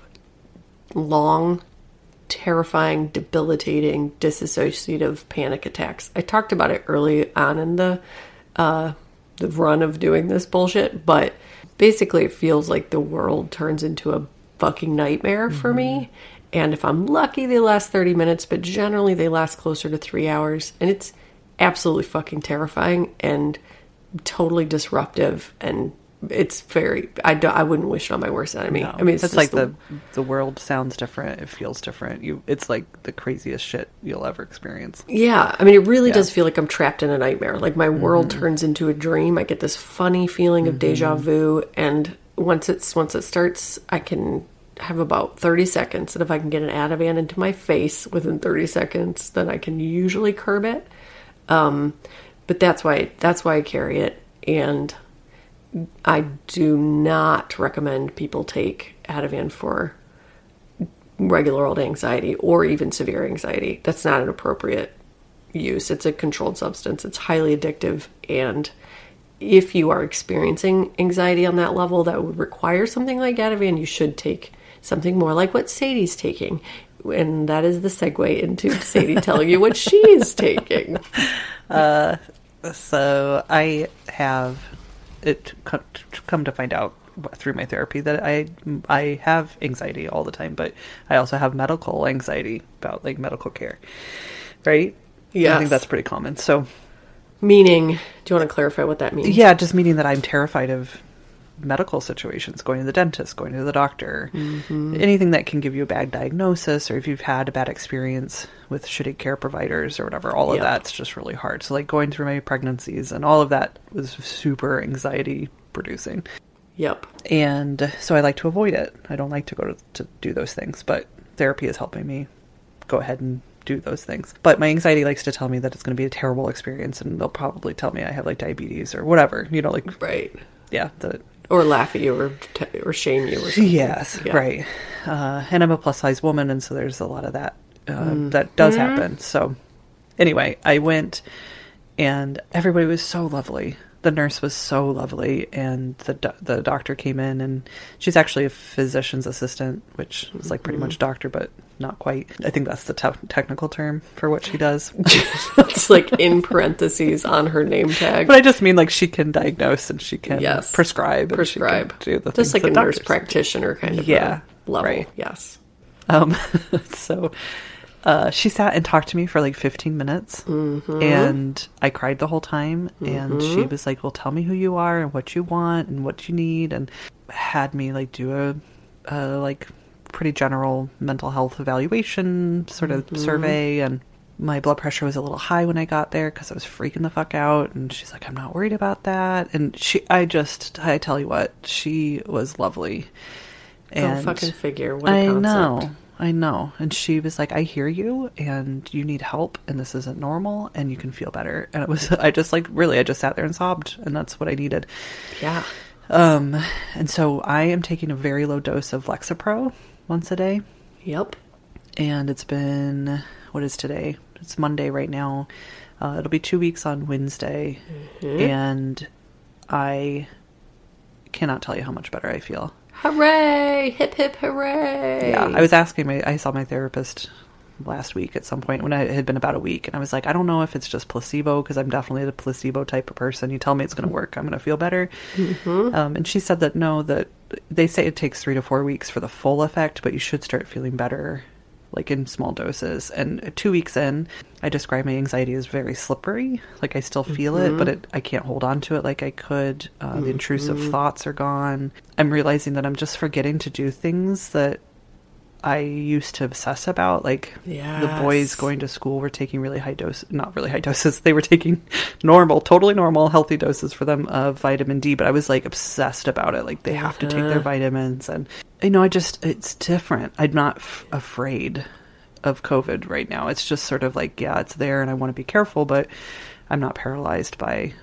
long, terrifying, debilitating, dissociative panic attacks. I talked about it early on in the uh, the run of doing this bullshit, but basically it feels like the world turns into a fucking nightmare for me. And if I'm lucky, they last thirty minutes, but generally they last closer to three hours. And it's absolutely fucking terrifying and totally disruptive. And it's very, I, don't, I wouldn't wish it on my worst enemy. No. I mean, it's, it's just like the, the the world sounds different. It feels different. You, it's like the craziest shit you'll ever experience. yeah. I mean, it really Yeah. does feel like I'm trapped in a nightmare. Like my world turns into a dream. I get this funny feeling of deja vu. And once it's, once it starts, I can have about thirty seconds. And if I can get an Ativan into my face within thirty seconds, then I can usually curb it. Um, but that's why, that's why I carry it. And I do not recommend people take Ativan for regular old anxiety or even severe anxiety. That's not an appropriate use. It's a controlled substance. It's highly addictive. And if you are experiencing anxiety on that level that would require something like Ativan, you should take something more like what Sadie's taking. And that is the segue into Sadie telling you what she is taking. So I have it co- come to find out through my therapy that I I have anxiety all the time, but I also have medical anxiety about like medical care, right? I Yes. think that's pretty common. So Meaning, do you want to clarify what that means? yeah, just meaning that I'm terrified of medical situations, going to the dentist, going to the doctor, Mm-hmm. anything that can give you a bad diagnosis, or if you've had a bad experience with shitty care providers or whatever, all of Yep. that's just really hard. So like going through my pregnancies and all of that was super anxiety producing. Yep. And so I like to avoid it. I don't like to go to, to do those things, but therapy is helping me go ahead and do those things. But my anxiety likes to tell me that it's going to be a terrible experience, and they'll probably tell me I have like diabetes or whatever, you know, like, Right. yeah, the, Or laugh at you or t- or shame you or something. yes, Yeah. right. Uh, and I'm a plus size woman, and so there's a lot of that uh, Mm. that does happen. So anyway, I went, and everybody was so lovely. The nurse was so lovely, and the do- the doctor came in, and she's actually a physician's assistant, which is like pretty much doctor, but not quite. I think that's the te- technical term for what she does. It's like in parentheses on her name tag. But I just mean like she can diagnose and she can Yes. prescribe. And Prescribe. She can do the Just things like a that nurse doctors do. practitioner kind of Yeah, a level. right. Yes. Um, so uh, she sat and talked to me for like fifteen minutes, Mm-hmm. and I cried the whole time. And she was like, "Well, tell me who you are and what you want and what you need," and had me like do a, a like pretty general mental health evaluation sort of Mm-hmm. survey. And my blood pressure was a little high when I got there because I was freaking the fuck out. And she's like, "I'm not worried about that." And she, I just, I tell you what, she was lovely. Go fucking figure. What a I concept. know. I know. And she was like, "I hear you, and you need help, and this isn't normal, and you can feel better." And it was, I just like, really, I just sat there and sobbed, and that's what I needed. Yeah. Um, and so I am taking a very low dose of Lexapro once a day, Yep. and it's been, what is today? It's Monday right now. Uh, it'll be two weeks on Wednesday, and I cannot tell you how much better I feel. Hooray! Hip hip hooray! Yeah, I was asking my, I saw my therapist last week at some point when it had been about a week, and I was like, I don't know if it's just placebo, because I'm definitely the placebo type of person. You tell me it's going to work, I'm going to feel better. Mm-hmm. Um, and she said that no, that they say it takes three to four weeks for the full effect, but you should start feeling better, like in small doses. And two weeks in, I describe my anxiety as very slippery. Like I still feel Mm-hmm. it, but it, I can't hold on to it like I could. Uh, the intrusive thoughts are gone. I'm realizing that I'm just forgetting to do things that I used to obsess about. Like the boys Yes. going to school were taking really high doses, not really high doses. They were taking normal, totally normal, healthy doses for them of vitamin D, but I was like obsessed about it. Like they have to take their Uh-huh. vitamins, and you know, I just, it's different. I'm not f- afraid of COVID right now. It's just sort of like, yeah, it's there and I want to be careful, but I'm not paralyzed by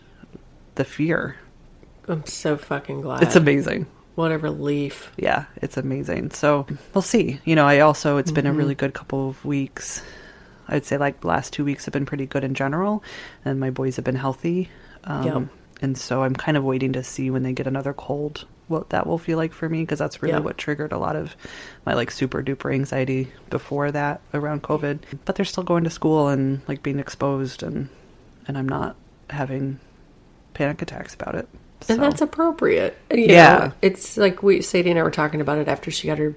the fear. I'm so fucking glad. It's amazing. What a relief. Yeah, it's amazing. So we'll see. You know, I also, it's been a really good couple of weeks. I'd say like the last two weeks have been pretty good in general, and my boys have been healthy. Um, Yep. And so I'm kind of waiting to see when they get another cold, what that will feel like for me, because that's really Yep. what triggered a lot of my like super duper anxiety before that around COVID. But they're still going to school and like being exposed, and and I'm not having panic attacks about it. And So- that's appropriate. You Yeah. know, it's like we, Sadie and I were talking about it after she got her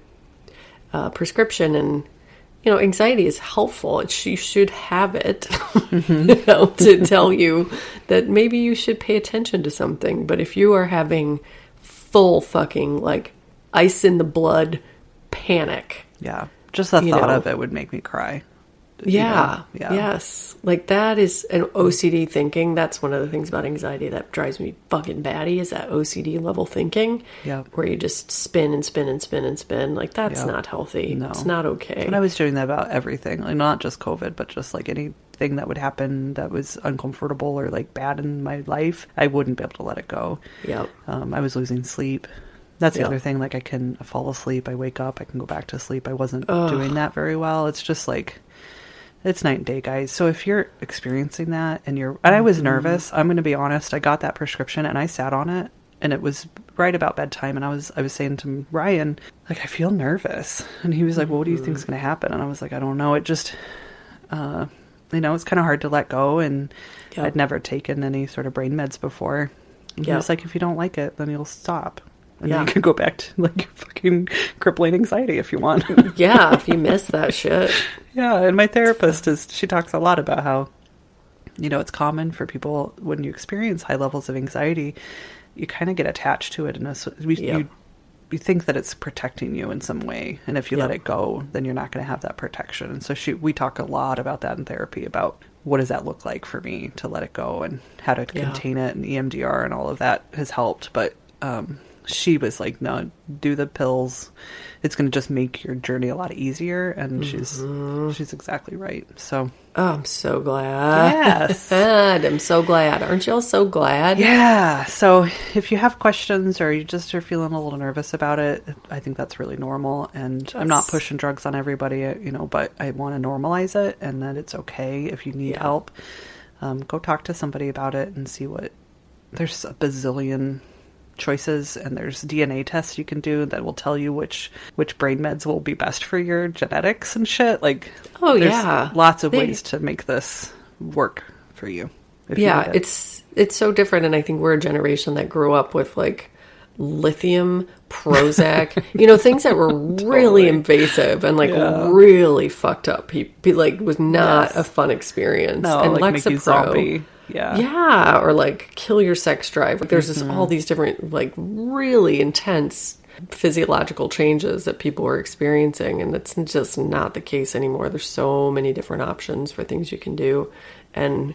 uh, prescription, and, you know, anxiety is helpful. It, you should have it, Mm-hmm. you know, to tell you that maybe you should pay attention to something. But if you are having full fucking, like, ice in the blood panic. yeah, just the You thought know. of it would make me cry. Yeah, You know? Yeah. yes. Like that is an O C D thinking. That's one of the things about anxiety that drives me fucking batty, is that O C D level thinking. Yeah. Where you just spin and spin and spin and spin. Like that's Yeah. not healthy. No. It's not okay. And I was doing that about everything, like not just COVID, but just like anything that would happen that was uncomfortable or like bad in my life, I wouldn't be able to let it go. Yep. Um, I was losing sleep. That's the Yeah. other thing. Like I can fall asleep, I wake up, I can go back to sleep. I wasn't Ugh. doing that very well. It's just like, it's night and day, guys. So if you're experiencing that and you're, and I was nervous, I'm going to be honest. I got that prescription and I sat on it, and it was right about bedtime. And I was, I was saying to Ryan, like, I feel nervous. And he was like, well, what do you think is going to happen? And I was like, I don't know. It just, uh, you know, it's kind of hard to let go. And Yeah. I'd never taken any sort of brain meds before. And he Yeah. was like, if you don't like it, then you'll stop. And Yeah. then you can go back to like fucking crippling anxiety if you want. Yeah, if you miss that shit. Yeah, and my therapist is, she talks a lot about how, you know, it's common for people when you experience high levels of anxiety, you kind of get attached to it. And you, Yep. you, you think that it's protecting you in some way. And if you Yep. let it go, then you're not going to have that protection. And so she, we talk a lot about that in therapy, about what does that look like for me to let it go and how to Yeah. contain it, and E M D R and all of that has helped. But um, she was like, no, do the pills. It's going to just make your journey a lot easier. And Mm-hmm. she's she's exactly right. So Oh, I'm so glad. Yes. I'm so glad. Aren't y'all so glad? yeah. So if you have questions or you just are feeling a little nervous about it, I think that's really normal. And I'm not Yes. pushing drugs on everybody, you know, but I want to normalize it, and that it's okay if you need Yeah. help. Um, go talk to somebody about it and see what. There's a bazillion choices, and there's D N A tests you can do that will tell you which which brain meds will be best for your genetics and shit. Like, Oh, there's yeah. lots of They- ways to make this work for you. if you Yeah, need it. it's it's so different, and I think we're a generation that grew up with like lithium, Prozac, you know, things that were really invasive and like Yeah. really fucked up. People like was not Yes. a fun experience. no, and like make you Lexapro, zombie. Yeah. yeah, or like kill your sex drive. Like, there's just Mm-hmm. all these different like really intense physiological changes that people were experiencing, and it's just not the case anymore. There's so many different options for things you can do, and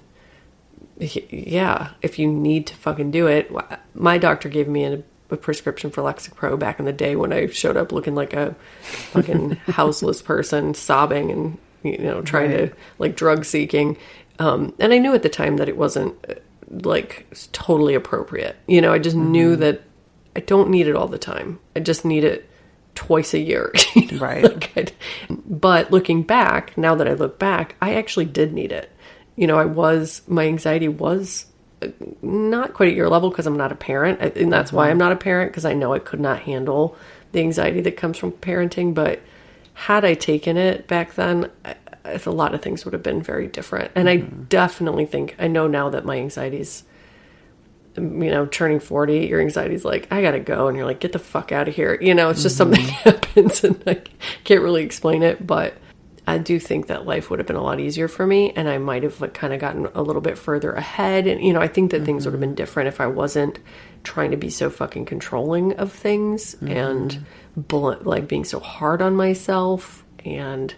yeah, if you need to fucking do it. My doctor gave me a, a prescription for Lexapro back in the day when I showed up looking like a fucking houseless person, sobbing and, you know, trying Right. to, like, drug seeking. Um, and I knew at the time that it wasn't, like, totally appropriate. You know, I just Mm-hmm. knew that I don't need it all the time. I just need it twice a year. You know? Right. Like, I'd- but looking back, now that I look back, I actually did need it. You know, I was, my anxiety was uh, not quite at your level because I'm not a parent. I- And that's why I'm not a parent, because I know I could not handle the anxiety that comes from parenting. But had I taken it back then, I, I, a lot of things would have been very different. And I definitely think, I know now that my anxiety's, you know, turning forty, your anxiety's like, I gotta go. And you're like, get the fuck out of here. You know, it's just something happens and I can't really explain it. But I do think that life would have been a lot easier for me, and I might have like kind of gotten a little bit further ahead. And, you know, I think that things would have been different if I wasn't trying to be so fucking controlling of things and bl- like being so hard on myself and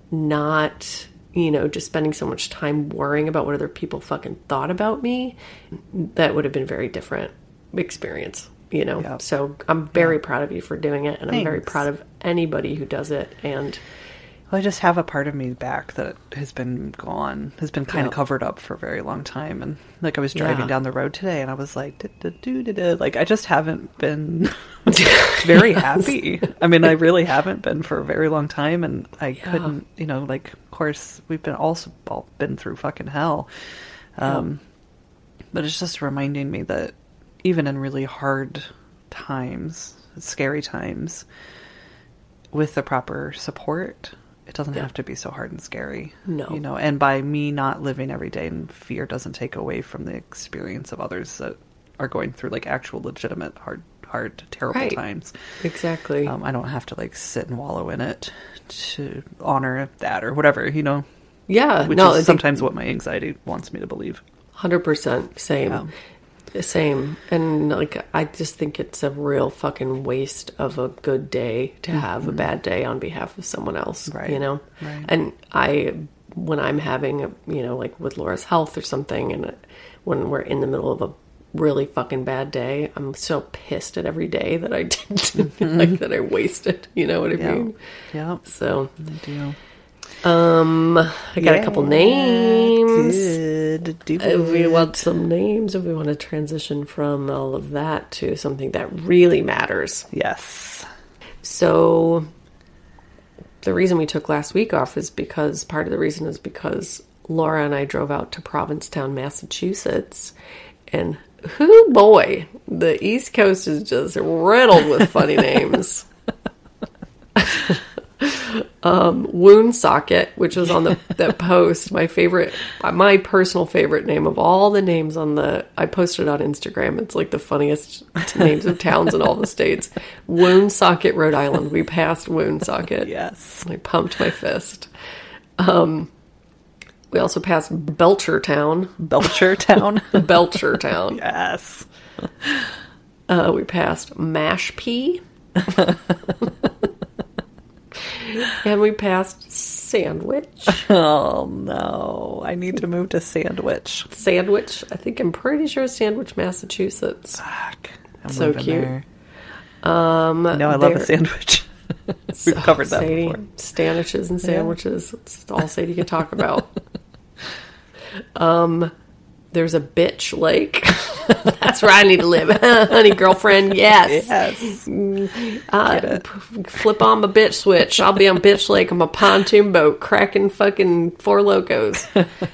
not, you know, just spending so much time worrying about what other people fucking thought about me. That would have been a very different experience, you know? Yeah. So I'm very proud of you for doing it, and I'm very Thanks. proud of anybody who does it. And Well, I just have a part of me back that has been gone, has been kind Yeah. of covered up for a very long time. And like I was driving Yeah. down the road today and I was like, "Du-du-du-du-du." Like I just haven't been very happy. I mean, I really haven't been for a very long time. And I couldn't, you know, like, of course, we've been also all been through fucking hell. Um, But it's just reminding me that even in really hard times, scary times, with the proper support, it doesn't Yeah. have to be so hard and scary. No. You know, and by me not living every day in fear doesn't take away from the experience of others that are going through like actual legitimate hard, hard, terrible Right. times. exactly. Um, I don't have to like sit and wallow in it to honor that or whatever, you know, yeah. which no, I is think sometimes what my anxiety wants me to believe. one hundred percent same. Yeah. Same. And like, I just think it's a real fucking waste of a good day to have a bad day on behalf of someone else, Right. you know? Right. And I, when I'm having, a, you know, like with Laura's health or something, and when we're in the middle of a really fucking bad day, I'm so pissed at every day that I did, like that I wasted, you know what I Yeah. mean? Yeah. So, I do. um, I got a couple names. Good. Do If we it. want some names, if we want to transition from all of that to something that really matters. Yes. So the reason we took last week off is because part of the reason is because Laura and I drove out to Provincetown, Massachusetts, and whoo boy, the East Coast is just riddled with funny names. um, Woonsocket, which was on the that post, my favorite, my personal favorite name of all the names on the, I posted it on Instagram. It's like the funniest names of towns in all the states. Woonsocket, Rhode Island. We passed Woonsocket. Yes. I pumped my fist. Um, we also passed Belchertown. Belchertown. Belchertown. Yes. Uh, we passed mash pea. And we passed sandwich. Oh, no. I need to move to sandwich. Sandwich. I think I'm pretty sure Sandwich, Massachusetts. Fuck. I'm So moving cute. there. Um, No, I love a there- sandwich. We've So, covered that Sadie, before. Sandwiches and sandwiches. It's all Sadie can talk about. um, there's a bitch lake. That's where I need to live, honey, girlfriend. Yes. Yes. Uh, p- flip on my bitch switch. I'll be on bitch lake on my pontoon boat, cracking fucking Four Locos.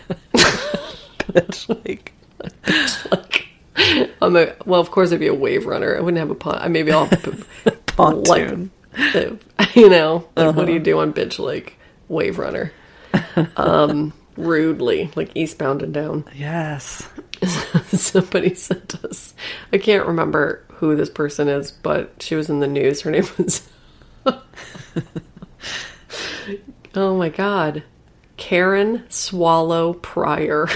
Bitch lake. Like, I'm a, well, of course, it'd be a wave runner. I wouldn't have a pon. Maybe I'll Pontoon. Like, you know, like, what do you do on bitch lake? Wave runner. Um, rudely, like eastbound and down. Yes. Somebody sent us. I can't remember who this person is, but she was in the news. Her name was. Oh my God, Karen Swallow Pryor.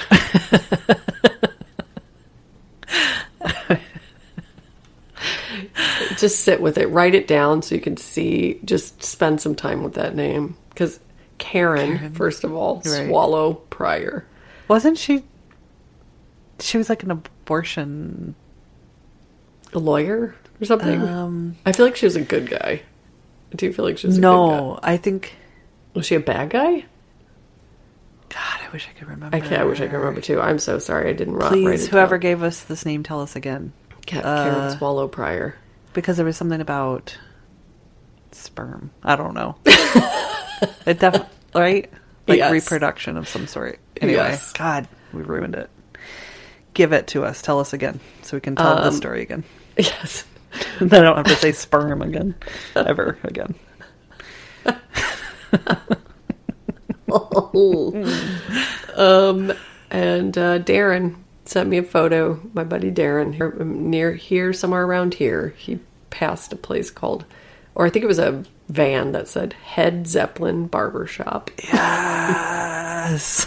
Just sit with it. Write it down so you can see. Just spend some time with that name. Because Karen, Karen. first of all, Right. Swallow Pryor. Wasn't she... She was like an abortion... A lawyer or something? Um, I feel like she was a good guy. I do feel like she was a good no, I think... guy. Was she a bad guy? God, I wish I could remember. I, can't, I wish I could remember too. I'm so sorry I didn't ri- write Please, it whoever down. gave us this name, tell us again. Ca- uh, Karen Swallow Pryor. Because there was something about sperm. I don't know. It definitely... Right? Like Yes. reproduction of some sort. Anyway, Yes. God, we ruined it. Give it to us. Tell us again. So we can tell the Um, story again. Yes. Then I don't have to say sperm again. Ever again. um, and uh, Darren sent me a photo. My buddy Darren, here, near here, somewhere around here, he passed a place called, or I think it was a van that said Head Zeppelin Barbershop. Yes.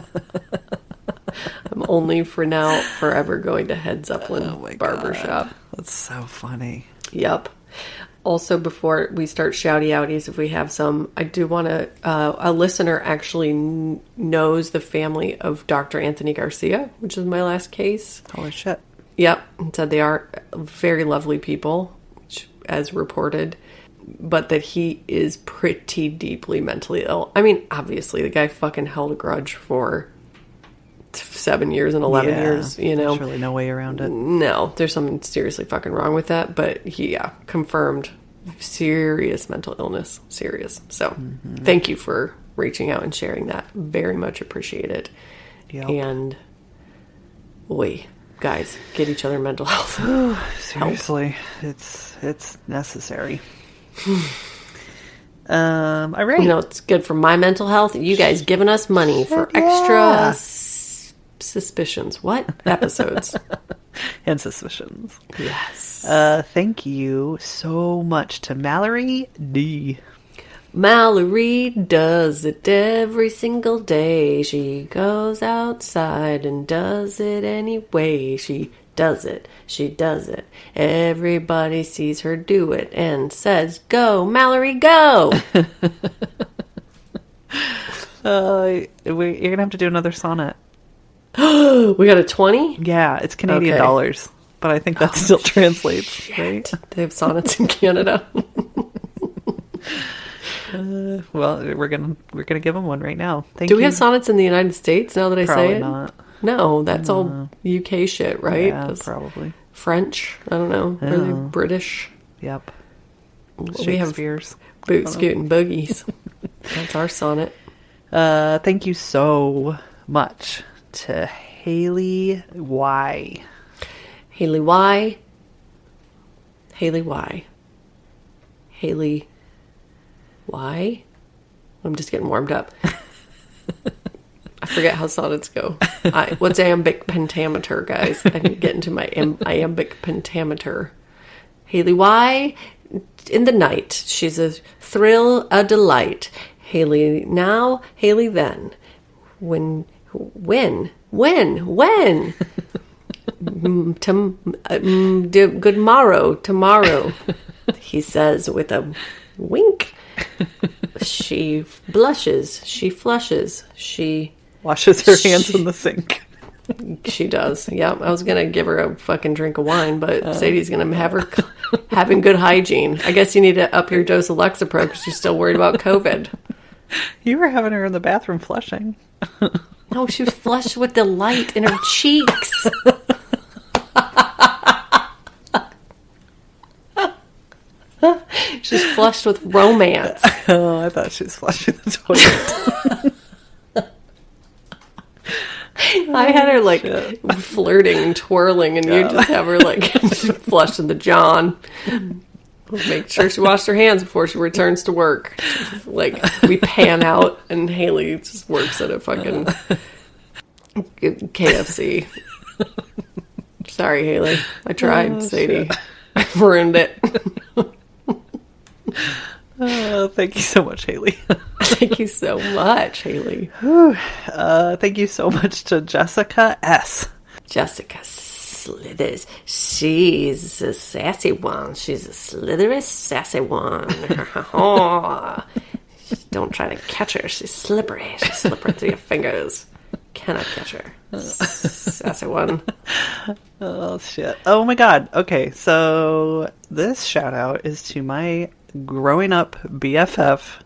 I'm only for now, forever going to Head Zeppelin Oh my Barbershop. God. That's so funny. Yep. Also, before we start shouty outies, if we have some, I do want to. Uh, a listener actually kn- knows the family of Doctor Anthony Garcia, which is my last case. Holy shit. Yep, and said they are very lovely people, which, as reported, but that he is pretty deeply mentally ill. I mean, obviously, the guy fucking held a grudge for seven years and eleven Yeah, years. You know, there's really no way around it. no, there's something seriously fucking wrong with that. But he, yeah, confirmed serious mental illness. Serious. So Mm-hmm. thank you for reaching out and sharing that. Very much appreciate it. Yep. And, boy, guys, get each other mental health. Seriously, it's it's necessary. um, all right. You know, it's good for my mental health. You guys giving us money for yeah. extra s- suspicions. What? Episodes. And suspicions. Yes. Uh, thank you so much to Mallory D. Mallory does it every single day. She goes outside and does it anyway. She does it. She does it. Everybody sees her do it and says, "Go, Mallory, go!" Uh, we, you're gonna have to do another sonnet. We got a twenty? Yeah, it's Canadian Okay. dollars, but I think that still translates, right? They have sonnets in Canada. Uh, well, we're gonna we're gonna give them one right now. Thank Do you. we have sonnets in the United States now that I Probably say it? not. No, that's all U K shit, right? Yeah, That's probably. French. I don't know. Are they Yeah. British? Yep. We have Shakespeare's. boot scooting boogies. That's our sonnet. Uh, thank you so much to Haley Y. Haley Y. Haley Y. Haley Y. I'm just getting warmed up. I forget how sonnets go. I, what's iambic pentameter, guys? I need to get into my am, iambic pentameter. Haley Y. In the night. She's a thrill, a delight. Haley now, Haley then. When, when, when, when? mm, tom- mm, d- good morrow, tomorrow, he says with a wink. She blushes. She flushes. She Washes her hands She- in the sink. She does. Yep. I was going to give her a fucking drink of wine, but uh, Sadie's going to have her having good hygiene. I guess you need to up your dose of Lexapro because you're still worried about COVID. You were having her in the bathroom flushing. No, she was flushed with delight in her cheeks. She's flushed with romance. Oh, I thought she was flushing the toilet. I had her like Shit. flirting and twirling, and you Yeah. just have her like flushing the John. Make sure she washed her hands before she returns to work. Like we pan out, and Haley just works at a fucking K F C. Sorry, Haley. I tried, Oh, Sadie. I ruined it. Oh, thank you so much, Haley. Thank you so much, Haley. Uh, thank you so much to Jessica S. Jessica Slithers. She's a sassy one. She's a slithery, sassy one. Don't try to catch her. She's slippery. She'll slip right through your fingers. Cannot catch her. Sassy one. Oh, shit. Oh, my God. Okay, so this shout out is to my growing up B F F.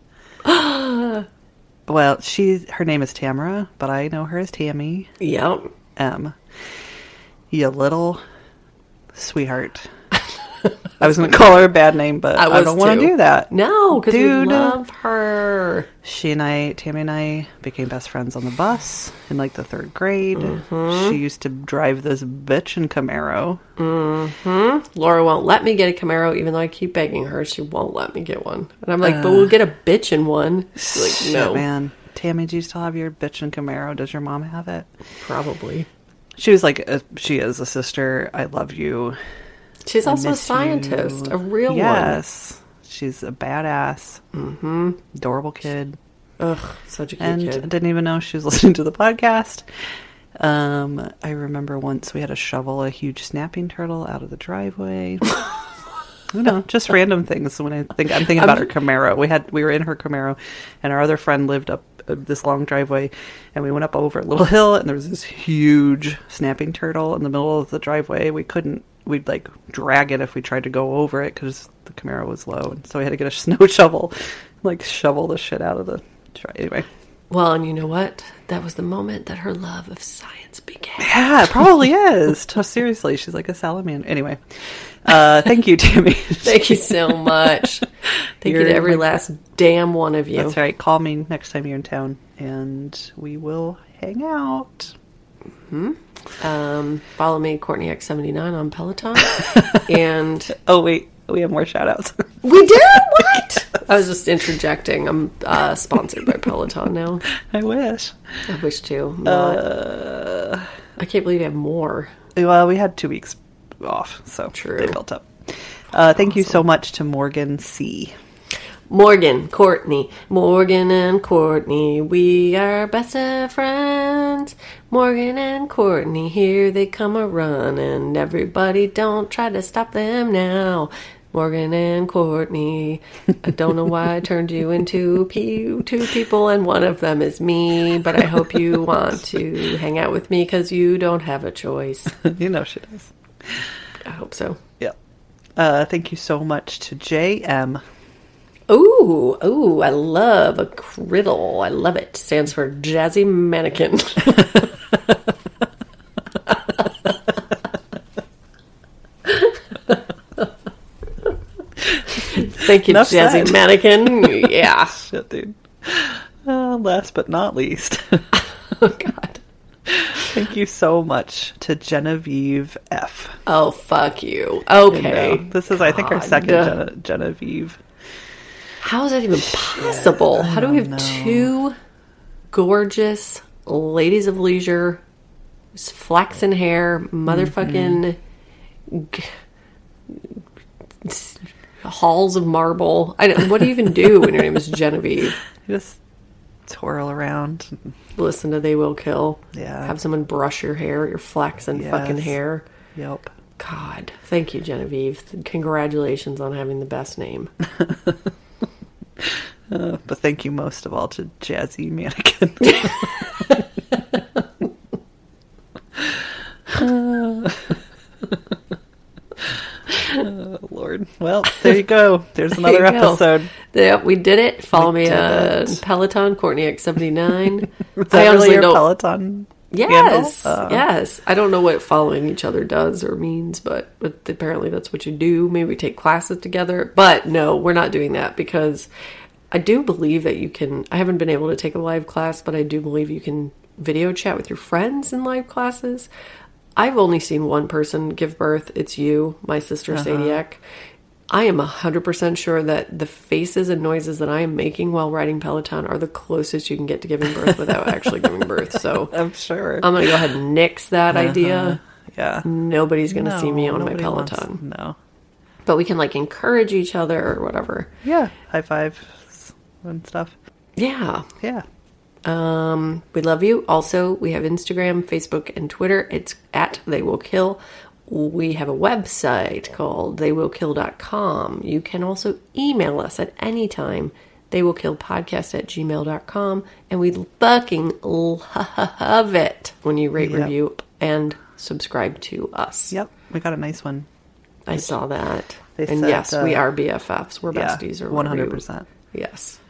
Well, she's her name is Tamara, but I know her as Tammy Yep. M. You little sweetheart. I was going to call her a bad name, but I I, was don't want too. to do that. No, because we Dude. love her. She and I, Tammy and I, became best friends on the bus in like the third grade. Mm-hmm. She used to drive this bitch in Camaro. Laura won't let me get a Camaro, even though I keep begging her. She won't let me get one. And I'm like, but we'll get a bitch in one. She's like, Shit, no. man. Tammy, do you still have your bitch in Camaro? Does your mom have it? Probably. She was like, a, she is a sister. I love you. She's I also a miss scientist, you. a real Yes. She's a badass. Mm-hmm. Adorable kid. one. Ugh, such a cute And kid. didn't even know she was listening to the podcast. Um, I remember once we had to shovel a huge snapping turtle out of the driveway. You know, just random things. When I think I'm thinking about her Camaro, we had we were in her Camaro, and our other friend lived up uh, this long driveway, and we went up over a little hill, and there was this huge snapping turtle in the middle of the driveway. We couldn't. We'd like drag it if we tried to go over it because the Camaro was low, and so we had to get a snow shovel, like shovel the shit out of the. Anyway. Well, and you know what? That was the moment that her love of science began. Yeah, it probably is. To- Seriously, she's like a salamander. Anyway, uh, thank you, Tammy. Thank you so much. Thank you You're to every like- last damn one of you. That's right. Call me next time you're in town, and we will hang out. Um, follow me, Courtney X seventy-nine on Peloton. And Oh, wait. We have more shout-outs. we did what? I was just interjecting. I'm uh, sponsored by Peloton now. I wish. I wish to. I'm not. Uh, I can't believe you have more. well, we had two weeks off, so True. they built up. Uh, thank you so much to Morgan C. Morgan, Courtney, Morgan and Courtney, we are best of friends. Morgan and Courtney, here they come a running. Everybody don't try to stop them now. Morgan and Courtney, I don't know why I turned you into pe- two people and one of them is me, but I hope you want to hang out with me because you don't have a choice. You know she does. I hope so. Yeah. Uh, thank you so much to J M. Ooh, ooh, I love a criddle. I love it. Stands for Jazzy Mannequin. Thank you, Enough Jazzy said. Mannequin. Yeah. Shit, dude. Uh, last but not least. Oh, God. Thank you so much to Genevieve F. Oh, fuck you. Okay. No, this is, I think, our God. second Gene- Genevieve. How is that even possible? How do we have don't know. two gorgeous ladies of leisure, flaxen hair, motherfucking g- s- halls of marble? I don't, what do you even do when your name is Genevieve? You just twirl around. Listen to They Will Kill. Yeah. Have someone brush your hair, your flaxen Yes. fucking hair. Yep. God, thank you, Genevieve. Congratulations on having the best name. Uh, but thank you most of all to Jazzy Mannequin. uh, oh, Lord. Well, there you go. There's another There you go. episode. Yep, we did it. Follow We me did on it. Peloton, Courtney X seventy-nine. Is that really your Peloton Yes, handle? Uh, yes. I don't know what following each other does or means, but, but apparently that's what you do. Maybe we take classes together. But no, we're not doing that because I do believe that you can... I haven't been able to take a live class, but I do believe you can video chat with your friends in live classes. I've only seen one person give birth. It's you, my sister, Uh-huh. Sadiak. I am one hundred percent sure that the faces and noises that I am making while riding Peloton are the closest you can get to giving birth without actually giving birth. So I'm sure. I'm going to go ahead and nix that Uh-huh. idea. Yeah. Nobody's going to No, see me on my nobody wants- Peloton. no. But we can like encourage each other or whatever. Yeah. High fives and stuff. Yeah. Yeah. Um, we love you. Also, we have Instagram, Facebook, and Twitter. It's at They Will Kill. We have a website called they will kill dot com. You can also email us at any time. Theywillkillpodcast at gmail dot com. And we fucking love it when you rate, Yep. review, and subscribe to us. Yep. We got a nice one. I saw that. They and said, yes, we uh, are B F Fs. We're Yeah, besties or one whatever you- hundred percent. Yes.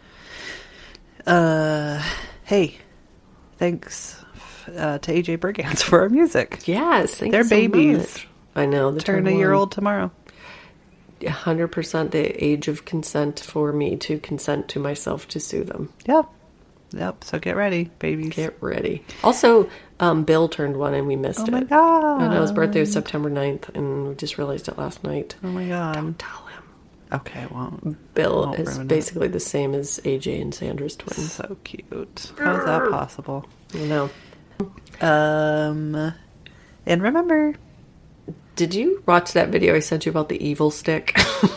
Uh, hey, thanks uh, to A J Brigance for our music. Yes. Thank They're you so babies. much. I know. The Turn a year old tomorrow. one hundred percent the age of consent for me to consent to myself to sue them. Yep. Yep. So get ready, babies. Get ready. Also, um, Bill turned one and we missed oh it. my god. I know his birthday was September ninth and we just realized it last night. Oh my god. Don't tell him. Okay, well, Bill won't is ruin it. basically the same as A J and Sandra's twin. So cute. How is that possible? You know. Um, and remember, Did you watch that video I sent you about the evil stick?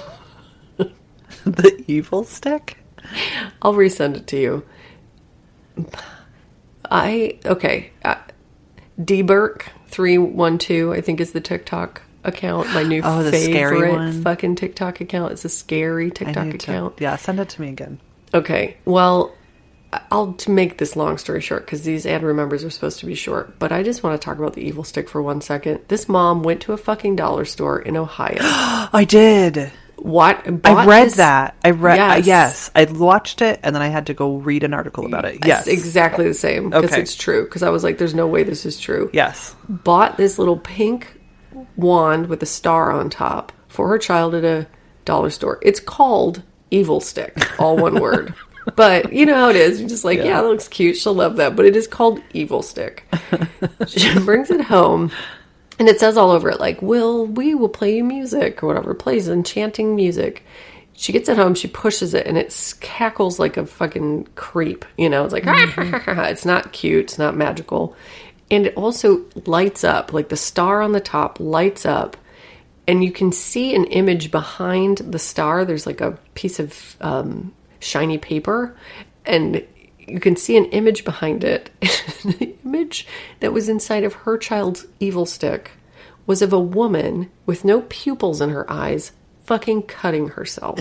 the evil stick. I'll resend it to you. I okay. Uh, D Burke three one two I think is the TikTok account. My new Oh, the scary favorite one? fucking TikTok account. It's a scary I TikTok need account. to, yeah, send it to me again. Okay, well, I'll to make this long story short because these ad remembers are supposed to be short. But I just want to talk about the evil stick for one second. This mom went to a fucking dollar store in Ohio. I did. What? I bought read this- that. I read. Yes. Yes. yes, I watched it and then I had to go read an article about it. Yes, It's exactly the same because Okay. it's true. Because I was like, "There's no way this is true." Yes. Bought this little pink wand with a star on top for her child at a dollar store. It's called Evil Stick, all one word. But you know how it is. You're just like, yeah. Yeah. that looks cute. She'll love that. But it is called Evil Stick. She brings it home, and it says all over it, like, "Will we will play you music or whatever." Plays enchanting music. She gets it home. She pushes it, and it cackles like a fucking creep. You know, it's like, mm-hmm. It's not cute. It's not magical. And it also lights up, like the star on the top lights up, and you can see an image behind the star. There's like a piece of um, shiny paper, and you can see an image behind it. The image that was inside of her child's evil stick was of a woman with no pupils in her eyes fucking cutting herself.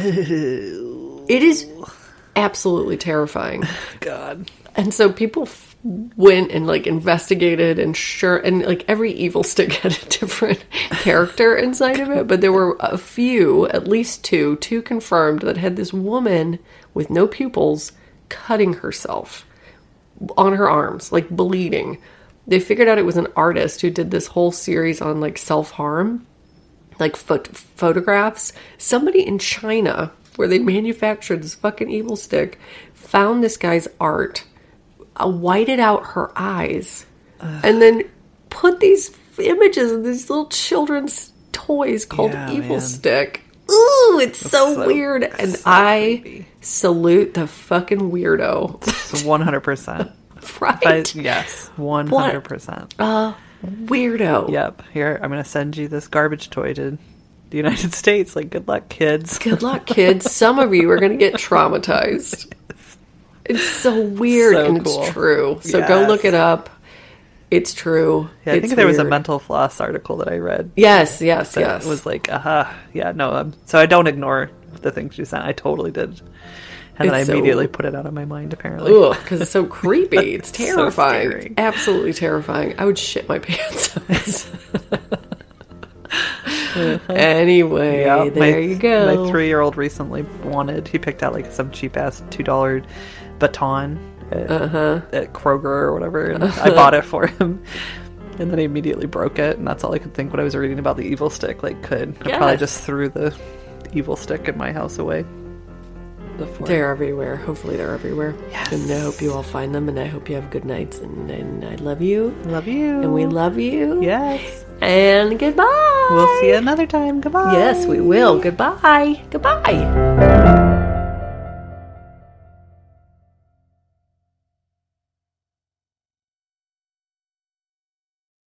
It is absolutely terrifying. God. And so people f- went and like investigated and sure, and like every evil stick had a different character inside of it, but there were a few, at least two, two confirmed that had this woman with no pupils cutting herself on her arms, like bleeding. They figured out it was an artist who did this whole series on like self-harm, like pho- photographs. Somebody in China, where they manufactured this fucking evil stick, found this guy's art, uh, whited out her eyes, Ugh. and then put these images of these little children's toys called Yeah, Evil man. Stick. Ooh, it's so, so- weird. And so I creepy. salute the fucking weirdo. So one hundred percent. Right? Yes, one hundred percent. Uh, weirdo. Yep. Here, I'm going to send you this garbage toy to the United States. Like, good luck, kids. Good luck, kids. Some of you are going to get traumatized. It's so weird, So and cool. it's true. So go Yes. look it up. It's true. Yeah, I It's think there was a weird. mental floss article that I read. Yes, yes, that yes. was like, aha, yeah, no. Um, so I don't ignore the things you sent. I totally did. And then It's I immediately so- put it out of my mind, apparently. Ugh, because it's so creepy. It's So terrifying. scary. It's absolutely terrifying. I would shit my pants. Anyway, Yeah, there my, you go. My three-year-old recently wanted, he picked out like some cheap-ass two dollar baton at, Uh-huh. at Kroger or whatever, and I bought it for him. And then he immediately broke it, and that's all I could think when I was reading about the evil stick. Like, could I probably Yes. just threw the evil stick in my house away. Before. They're everywhere. Hopefully they're everywhere. Yes. And I hope you all find them, and I hope you have good nights, and, and I love you. Love you. And we love you. Yes. And goodbye. We'll see you another time. Goodbye. Yes, we will. Goodbye. Goodbye.